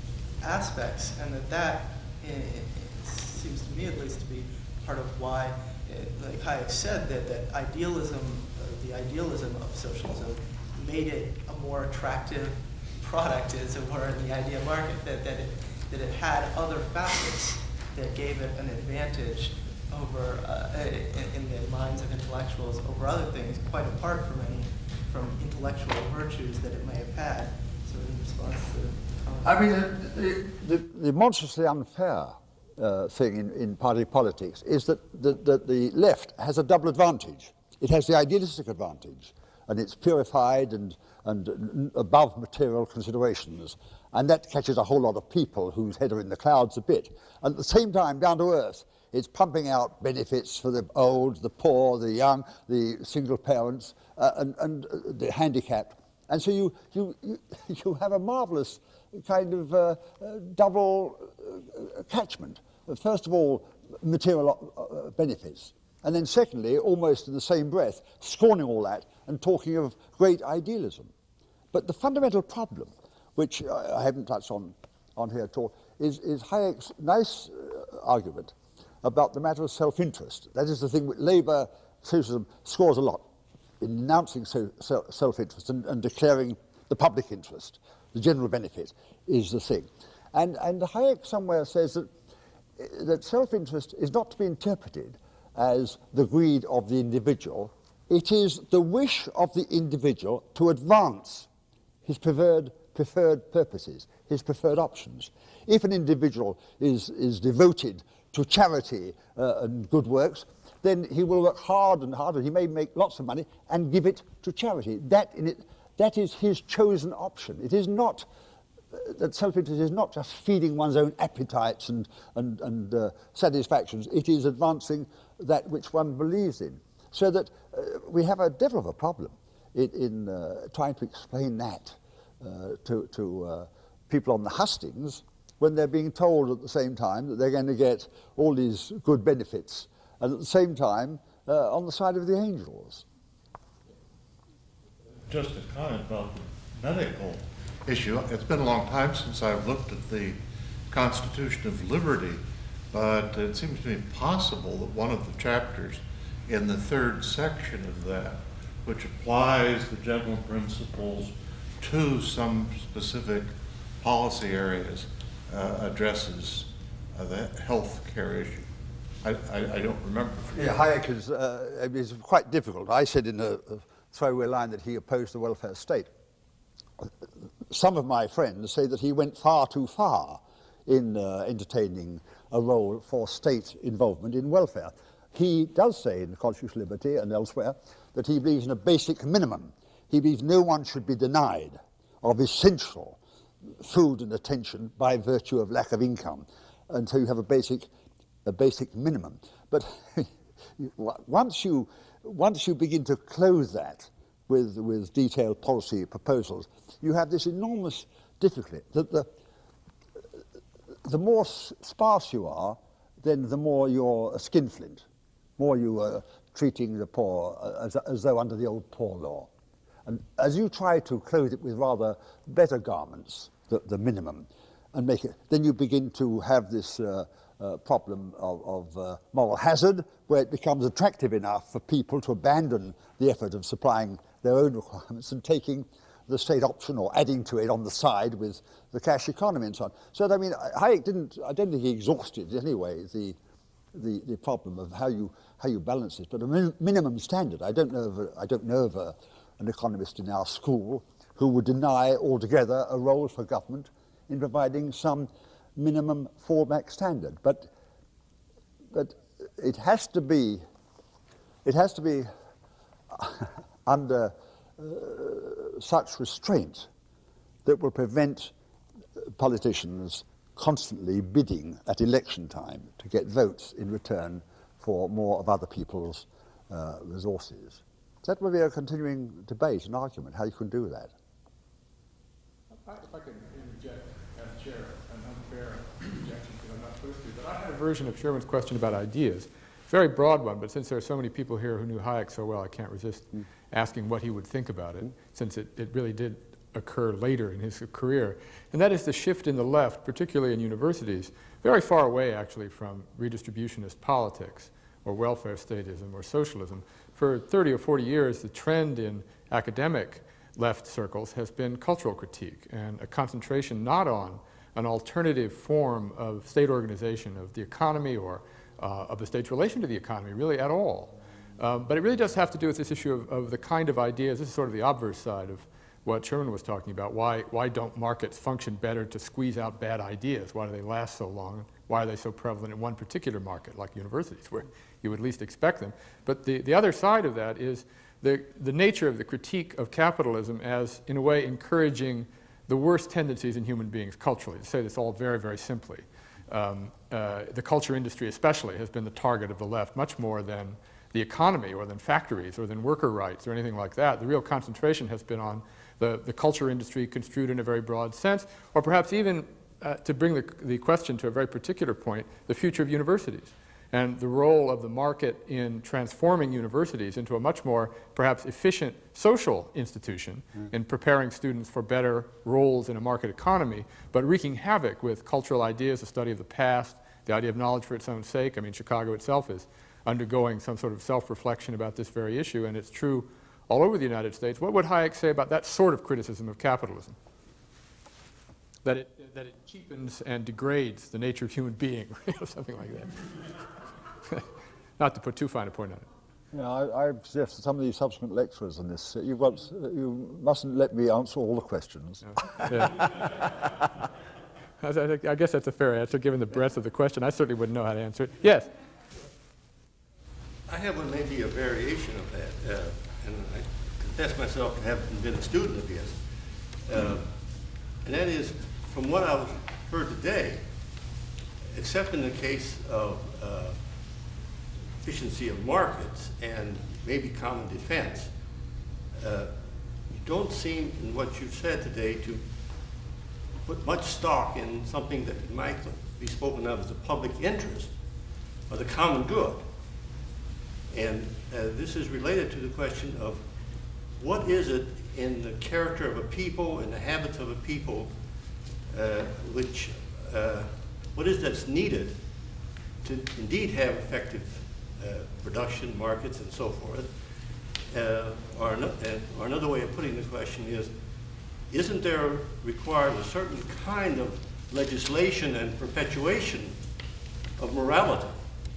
aspects, and that that it, it seems to me at least to be part of why, it, like Hayek said, that, that idealism, uh, the idealism of socialism made it a more attractive product, as it were, in the idea market, that, that, it, that it had other facets that gave it an advantage over, uh, in, in the minds of intellectuals over other things, quite apart from any, from intellectual virtues that it may have had. So in response to I mean, the, the, the monstrously unfair uh, thing in, in party politics is that the, that the left has a double advantage. It has the idealistic advantage, and it's purified and, and above material considerations, and that catches a whole lot of people whose head are in the clouds a bit. And at the same time, down to earth, it's pumping out benefits for the old, the poor, the young, the single parents, uh, and, and uh, the handicapped. And so you, you, you, you have a marvelous kind of uh, uh, double uh, catchment. First of all, material uh, benefits. And then secondly, almost in the same breath, scorning all that and talking of great idealism. But the fundamental problem, which I haven't touched on, on here at all, is, is Hayek's nice uh, argument about the matter of self-interest. That is the thing which Labour socialism scores a lot in denouncing so, so, self-interest and, and declaring the public interest. The general benefit is the thing. And, and Hayek somewhere says that, that self-interest is not to be interpreted as the greed of the individual. It is the wish of the individual to advance his preferred, preferred purposes, his preferred options. If an individual is, is devoted to charity uh, and good works, then he will work hard and harder. He may make lots of money and give it to charity. That in it, that is his chosen option. It is not, uh, that self-interest is not just feeding one's own appetites and, and, and uh, satisfactions. It is advancing that which one believes in. So that uh, we have a devil of a problem in, in uh, trying to explain that uh, to, to uh, people on the hustings when they're being told at the same time that they're going to get all these good benefits, and at the same time uh, on the side of the angels. Just a comment about the medical issue. It's been a long time since I've looked at the Constitution of Liberty, but it seems to me possible that one of the chapters in the third section of that, which applies the general principles to some specific policy areas, uh, addresses uh, the health care issue. I, I, I don't remember. Yeah, Hayek is, uh, is quite difficult. I said in a, a throwaway line that he opposed the welfare state. Some of my friends say that he went far too far in uh, entertaining a role for state involvement in welfare. He does say in the Constitution of Liberty and elsewhere that he believes in a basic minimum. He believes no one should be denied of essential food and attention by virtue of lack of income. And so you have a basic, a basic minimum. But once you, once you begin to close that with, with detailed policy proposals, you have this enormous difficulty that the, the more sparse you are, then the more you're a skinflint, more you are treating the poor as, as though under the old poor law. And as you try to clothe it with rather better garments, the, the minimum, and make it, then you begin to have this uh, uh, problem of, of uh, moral hazard, where it becomes attractive enough for people to abandon the effort of supplying their own requirements and taking the state option or adding to it on the side with the cash economy and so on. So, I mean, Hayek didn't, I don't think he exhausted anyway the, the, the problem of how you, how you balance this, but a min minimum standard. I don't know of, a, I don't know of a, an economist in our school who would deny altogether a role for government in providing some minimum fallback standard. But, but it has to be, it has to be under uh, such restraint that will prevent politicians constantly bidding at election time to get votes in return for more of other people's uh, resources. That will be a continuing debate and argument, how you can do that. If I could interject as chair, an unfair objection because I'm not supposed to, but I had a version of Sherman's question about ideas. Very broad one, but since there are so many people here who knew Hayek so well, I can't resist mm. asking what he would think about it, mm. since it, it really did occur later in his career. And that is the shift in the left, particularly in universities, very far away actually from redistributionist politics or welfare statism or socialism. For thirty or forty years, the trend in academic left circles has been cultural critique and a concentration not on an alternative form of state organization of the economy or uh, of the state's relation to the economy, really at all. Um, but it really does have to do with this issue of, of the kind of ideas. This is sort of the obverse side of what Sherman was talking about. Why, why don't markets function better to squeeze out bad ideas? Why do they last so long? Why are they so prevalent in one particular market, like universities, where you would least expect them? But the, the other side of that is the, the nature of the critique of capitalism as, in a way, encouraging the worst tendencies in human beings culturally. To say this all very, very simply. Um, uh, the culture industry especially has been the target of the left much more than the economy or than factories or than worker rights or anything like that. The real concentration has been on the, the culture industry construed in a very broad sense, or perhaps even, uh, to bring the, the question to a very particular point, the future of universities and the role of the market in transforming universities into a much more perhaps efficient social institution mm. in preparing students for better roles in a market economy, but wreaking havoc with cultural ideas, the study of the past, the idea of knowledge for its own sake. I mean, Chicago itself is undergoing some sort of self-reflection about this very issue, and it's true all over the United States. What would Hayek say about that sort of criticism of capitalism? That it, that it cheapens and degrades the nature of human being, or something like that. Not to put too fine a point on it. Yeah, I, I suggest to some of these subsequent lecturers on this, uh, you've got, uh, you mustn't let me answer all the questions. No. Yeah. I, I guess that's a fair answer, given the breadth of the question. I certainly wouldn't know how to answer it. Yes? I have one, maybe a variation of that, uh, and I confess myself to having been a student of his. Uh, and that is, from what I've heard today, except in the case of uh, efficiency of markets and maybe common defense, uh, you don't seem, in what you've said today, to put much stock in something that might be spoken of as the public interest or the common good. And uh, this is related to the question of what is it in the character of a people and the habits of a people uh, which, uh, what is that's needed to indeed have effective uh, production, markets, and so forth. Uh, or, an, uh, or another way of putting the question is, isn't there required a certain kind of legislation and perpetuation of morality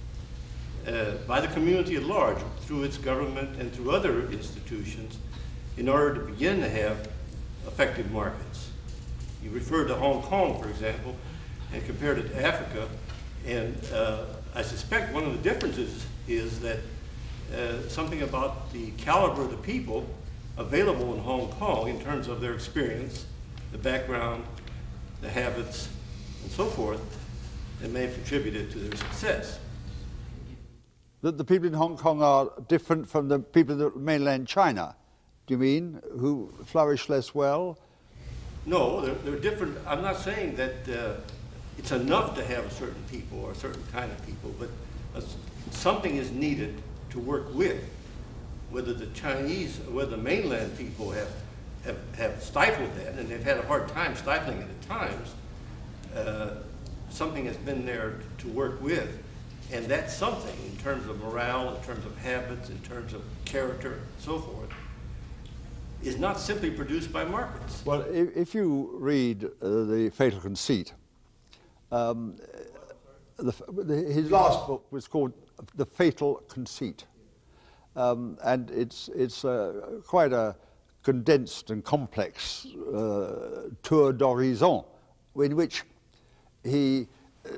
uh, by the community at large, through its government and through other institutions, in order to begin to have effective markets? You referred to Hong Kong, for example, and compared it to Africa, and uh, I suspect one of the differences is that uh, something about the caliber of the people available in Hong Kong in terms of their experience, the background, the habits, and so forth, that may have contributed to their success. That the people in Hong Kong are different from the people in mainland China, do you mean, who flourish less well? No, they're, they're different. I'm not saying that uh, it's enough to have a certain people or a certain kind of people, but uh, something is needed to work with. Whether the Chinese, whether the mainland people have, have, have stifled that, and they've had a hard time stifling it at times, uh, something has been there to work with. And that something, in terms of morale, in terms of habits, in terms of character, and so forth, is not simply produced by markets. Well, if, if you read uh, The Fatal Conceit, um, the, the, his last book was called The Fatal Conceit. Um, and it's, it's uh, quite a condensed and complex uh, tour d'horizon in which he, uh,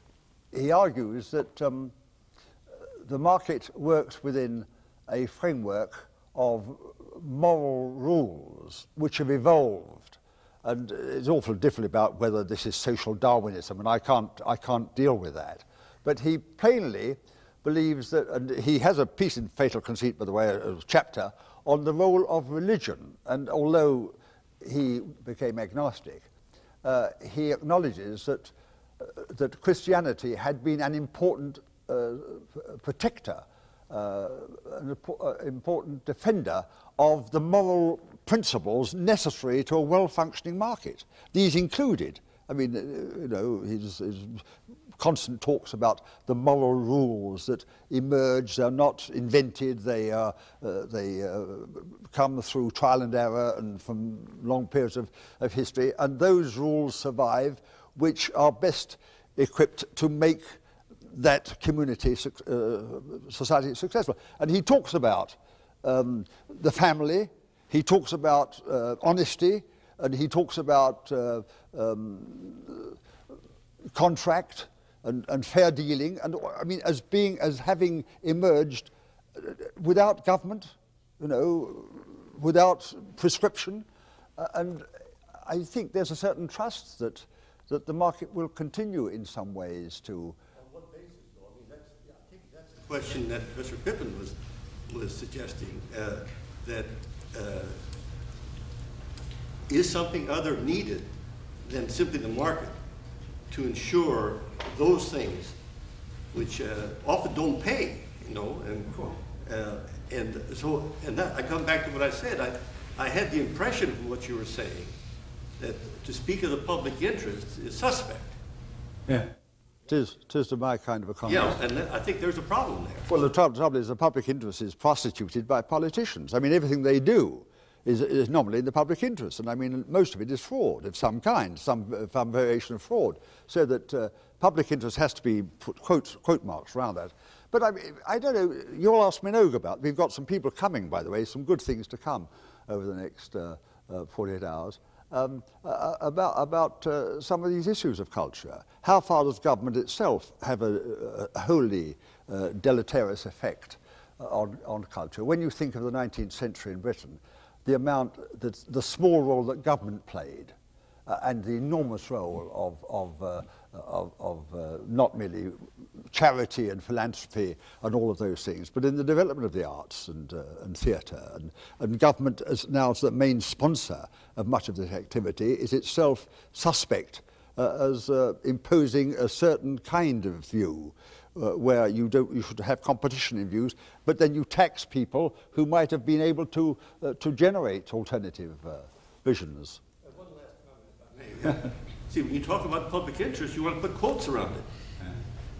he argues that um, the market works within a framework of moral rules which have evolved. And it's awful different about whether this is social Darwinism, and I can't, I can't deal with that. But he plainly believes that, and he has a piece in Fatal Conceit, by the way, a, a chapter, on the role of religion. And although he became agnostic, uh, he acknowledges that, uh, that Christianity had been an important uh, protector, uh, an uh, important defender of the moral principles necessary to a well-functioning market. These included, I mean, you know, his, his constant talks about the moral rules that emerge. They're not invented. They, uh, uh, they uh, come through trial and error and from long periods of, of history. And those rules survive, which are best equipped to make that community, uh, society successful. And he talks about um, the family. He talks about uh, honesty. And he talks about uh, um, contract and, and fair dealing, and I mean, as being, as having emerged without government, you know, without prescription, uh, and I think there's a certain trust that that the market will continue in some ways to. On what basis, though? I mean, that's, yeah, I think that's the question that Professor Pippin was was suggesting, uh, that uh, is something other needed than simply the market to ensure those things which uh, often don't pay, you know, and uh, and so and that, I come back to what I said. I I had the impression from what you were saying that to speak of the public interest is suspect. Yeah, it is. It is to my kind of economy. Yeah, and that, I think there's a problem there. Well, the trouble, trouble is the public interest is prostituted by politicians. I mean, everything they do is, is normally in the public interest, and I mean, most of it is fraud of some kind, some, some variation of fraud, so that uh, public interest has to be put quote, quote marks around that. But I, mean, I don't know, you'll ask Minogue about, we've got some people coming, by the way, some good things to come over the next uh, uh, forty-eight hours, um, uh, about, about uh, some of these issues of culture. How far does government itself have a, a wholly uh, deleterious effect on, on culture? When you think of the nineteenth century in Britain, the amount, that, the small role that government played, uh, and the enormous role of, of, uh, of, of uh, not merely charity and philanthropy and all of those things, but in the development of the arts and, uh, and theatre. And, and government, as now as the main sponsor of much of this activity, is itself suspect uh, as uh, imposing a certain kind of view, Uh, where you don't, you should have competition in views, but then you tax people who might have been able to uh, to generate alternative uh, visions. Uh, one last comment, if I may. See, when you talk about public interest, you want to put quotes around it.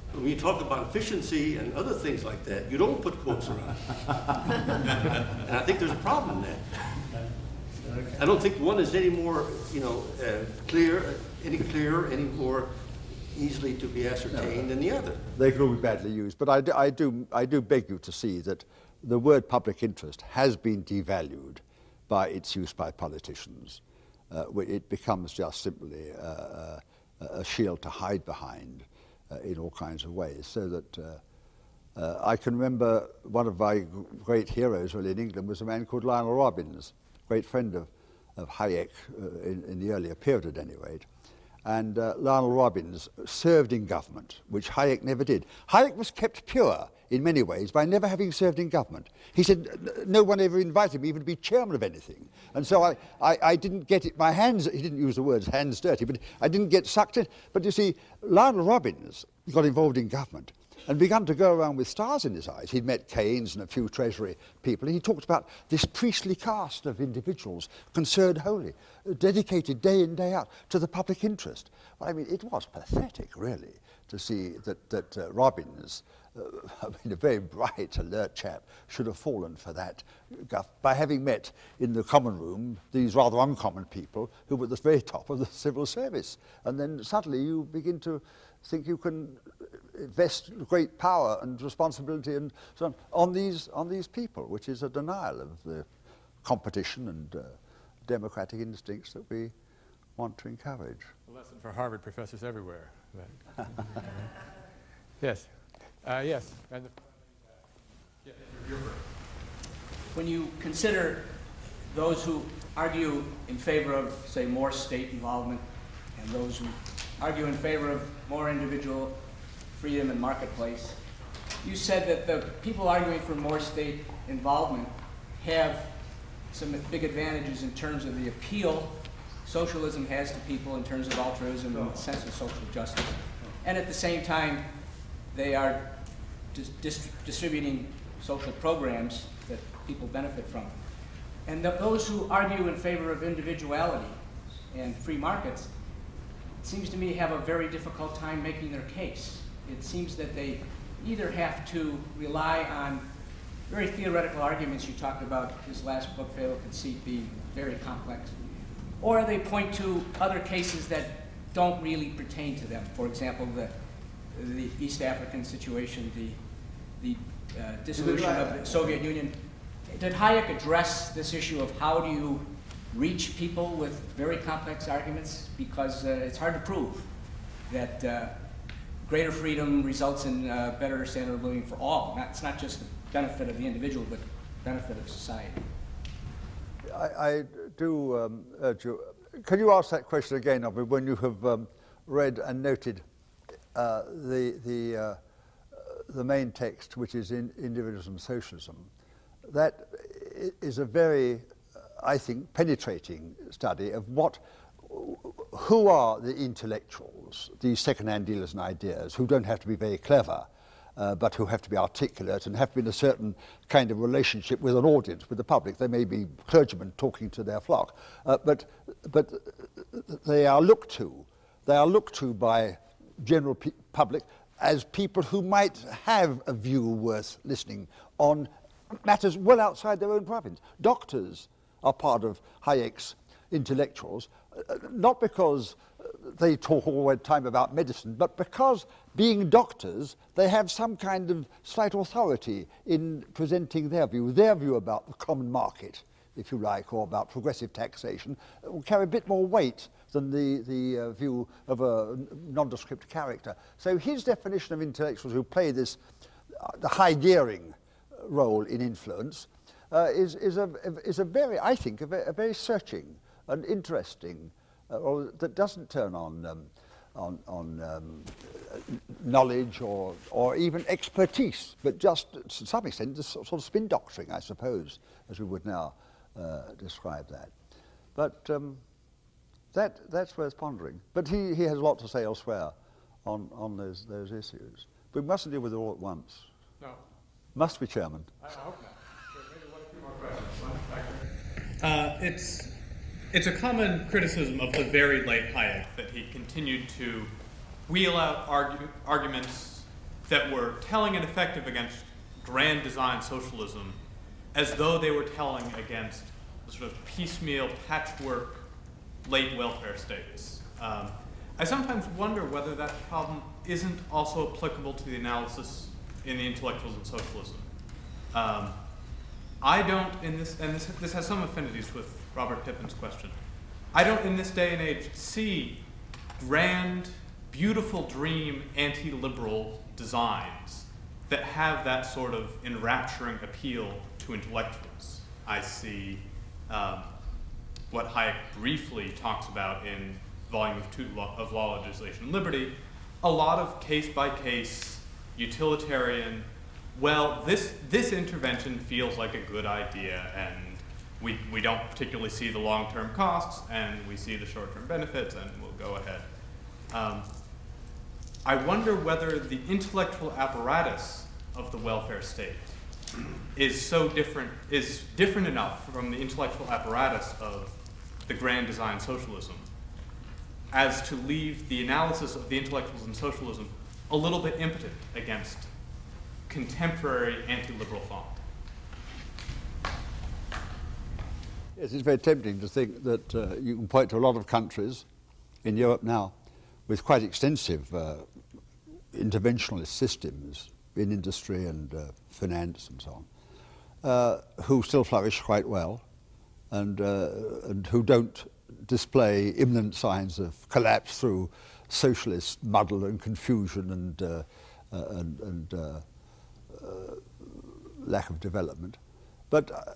when you talk about efficiency and other things like that, you don't put quotes around. And I think there's a problem in that. I don't think one is any more, you know, uh, clear, any clearer, any more easily to be ascertained than the other. They could all be badly used, but I do, I do, I do beg you to see that the word public interest has been devalued by its use by politicians. Uh, it becomes just simply uh, a shield to hide behind uh, in all kinds of ways. So that uh, uh, I can remember one of my great heroes really in England was a man called Lionel Robbins, great friend of, of Hayek uh, in, in the earlier period at any rate. And uh, Lionel Robbins served in government, which Hayek never did. Hayek was kept pure in many ways by never having served in government. He said no one ever invited me even to be chairman of anything. And so I, I, I didn't get it, my hands, he didn't use the words hands dirty, but I didn't get sucked in. But you see, Lionel Robbins got involved in government and began to go around with stars in his eyes. He'd met Keynes and a few Treasury people. He talked about this priestly caste of individuals concerned wholly, dedicated day in, day out to the public interest. Well, I mean, it was pathetic, really, to see that, that uh, Robbins, uh, I mean, a very bright, alert chap, should have fallen for that guff by having met in the common room these rather uncommon people who were at the very top of the civil service. And then suddenly you begin to think you can invest great power and responsibility and so on on these on these people, which is a denial of the competition and uh, democratic instincts that we want to encourage. A lesson for Harvard professors everywhere. Yes, uh, yes. And the, yeah, your birth. When you consider those who argue in favor of, say, more state involvement, and those who argue in favor of more individual freedom and marketplace, you said that the people arguing for more state involvement have some big advantages in terms of the appeal socialism has to people in terms of altruism and sense of social justice. And at the same time, they are dis dis distributing social programs that people benefit from. And the, those who argue in favor of individuality and free markets, it seems to me, have a very difficult time making their case. It seems that they either have to rely on very theoretical arguments. You talked about his last book, Fatal Conceit, being very complex. Or they point to other cases that don't really pertain to them. For example, the, the East African situation, the, the uh, dissolution of the Soviet Union. Did Hayek address this issue of how do you reach people with very complex arguments? Because uh, it's hard to prove that uh, greater freedom results in uh, better standard of living for all. Not, it's not just the benefit of the individual, but benefit of society. I, I do um, urge you, can you ask that question again of me when you have um, read and noted uh, the, the, uh, the main text, which is in Individualism and Socialism? That is a very, I think, penetrating study of what, who are the intellectuals, these second-hand dealers in ideas, who don't have to be very clever, uh, but who have to be articulate and have to be in a certain kind of relationship with an audience, with the public. They may be clergymen talking to their flock, uh, but, but they are looked to. They are looked to by general pe public as people who might have a view worth listening on matters well outside their own province. Doctors are part of Hayek's intellectuals, uh, not because they talk all the time about medicine, but because, being doctors, they have some kind of slight authority in presenting their view, their view about the common market, if you like, or about progressive taxation, will carry a bit more weight than the, the uh, view of a nondescript character. So his definition of intellectuals who play this, uh, the high-gearing role in influence, uh, is, is, a, is a very, I think, a very, a very searching and interesting, uh, or that doesn't turn on, um, on, on um, knowledge or, or even expertise, but just to some extent this sort of spin doctoring, I suppose, as we would now uh, describe that. But um, that, that's worth pondering. But he, he has a lot to say elsewhere on, on those, those issues. We mustn't deal with it all at once. No. Must be, Chairman. I hope not. Maybe one or two more questions. One back Uh, it's, it's a common criticism of the very late Hayek that he continued to wheel out argu arguments that were telling and effective against grand design socialism as though they were telling against the sort of piecemeal patchwork late welfare states. Um, I sometimes wonder whether that problem isn't also applicable to the analysis in the intellectuals and socialism. Um, I don't, in this, and this, this has some affinities with Robert Pippin's question, I don't in this day and age see grand, beautiful dream anti-liberal designs that have that sort of enrapturing appeal to intellectuals. I see um, what Hayek briefly talks about in volume of two of Law, Legislation, and Liberty, a lot of case-by-case, utilitarian, well, this, this intervention feels like a good idea, and we, we don't particularly see the long-term costs, and we see the short-term benefits, and we'll go ahead. Um, I wonder whether the intellectual apparatus of the welfare state is so different, is different enough from the intellectual apparatus of the grand design socialism as to leave the analysis of the intellectuals and socialism a little bit impotent against contemporary anti-liberal thought. Yes, it's very tempting to think that uh, you can point to a lot of countries in Europe now with quite extensive uh, interventionist systems in industry and uh, finance and so on, uh, who still flourish quite well and, uh, and who don't display imminent signs of collapse through socialist muddle and confusion and, uh, uh, and, and uh, uh, lack of development. But uh,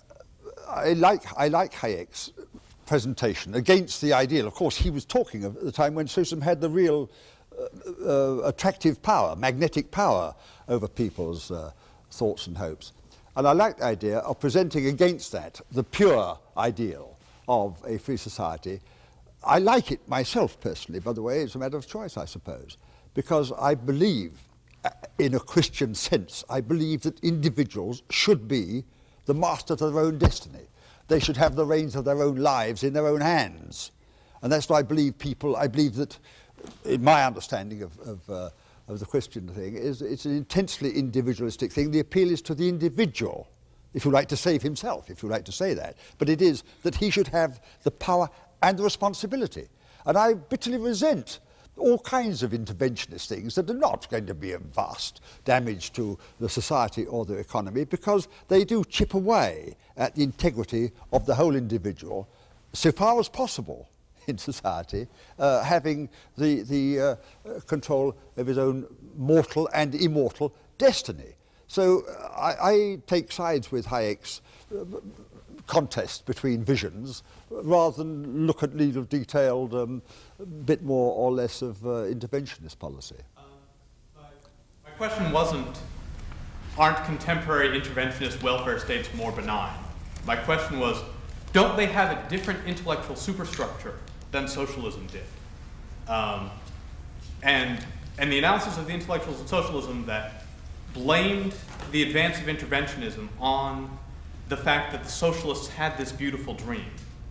I like, I like Hayek's presentation against the ideal. Of course, he was talking of at the time when socialism had the real uh, uh, attractive power, magnetic power over people's uh, thoughts and hopes. And I like the idea of presenting against that the pure ideal of a free society. I like it myself personally, by the way. It's a matter of choice, I suppose, because I believe, uh, in a Christian sense, I believe that individuals should be the masters of their own destiny. They should have the reins of their own lives in their own hands. And that's why I believe people, I believe that, in my understanding of, of, uh, of the Christian thing, is it's an intensely individualistic thing. The appeal is to the individual, if you like to save himself, if you like to say that. But it is that he should have the power and the responsibility. And I bitterly resent all kinds of interventionist things that are not going to be a vast damage to the society or the economy, because they do chip away at the integrity of the whole individual, so far as possible in society, uh, having the, the uh, uh, control of his own mortal and immortal destiny. So uh, I, I take sides with Hayek's uh, contest between visions, rather than look at little detailed, um, bit more or less of uh, interventionist policy. Um, my, my question wasn't, aren't contemporary interventionist welfare states more benign? My question was, don't they have a different intellectual superstructure than socialism did? Um, and, and the analysis of the intellectuals in socialism that blamed the advance of interventionism on the fact that the socialists had this beautiful dream.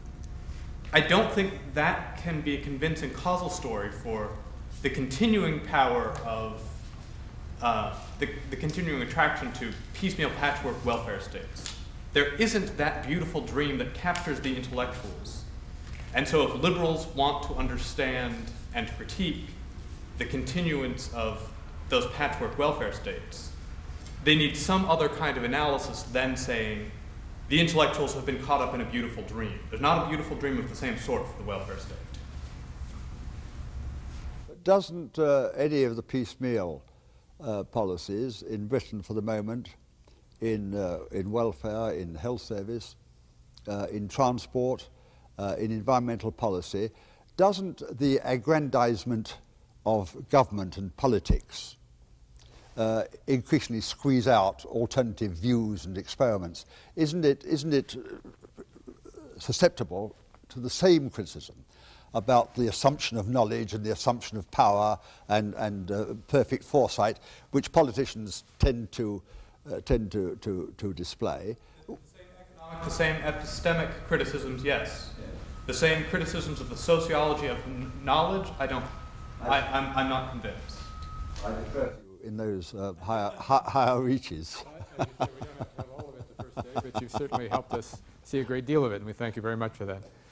I don't think that can be a convincing causal story for the continuing power of, uh, the, the continuing attraction to piecemeal patchwork welfare states. There isn't that beautiful dream that captures the intellectuals. And so if liberals want to understand and critique the continuance of those patchwork welfare states, they need some other kind of analysis than saying, the intellectuals have been caught up in a beautiful dream. There's not a beautiful dream of the same sort for the welfare state. Doesn't uh, any of the piecemeal uh, policies in Britain for the moment, in, uh, in welfare, in health service, uh, in transport, uh, in environmental policy, doesn't the aggrandizement of government and politics Uh, increasingly squeeze out alternative views and experiments? Isn't it, isn't it susceptible to the same criticism about the assumption of knowledge and the assumption of power and, and uh, perfect foresight, which politicians tend to, uh, tend to, to, to display? The same economic, the same epistemic criticisms, yes. The same criticisms of the sociology of knowledge, I don't, I, I'm, I'm not convinced. I defer to you in those uh, higher, hi- higher reaches. As you said, we don't have to have all of it the first day, but you've certainly helped us see a great deal of it, and we thank you very much for that.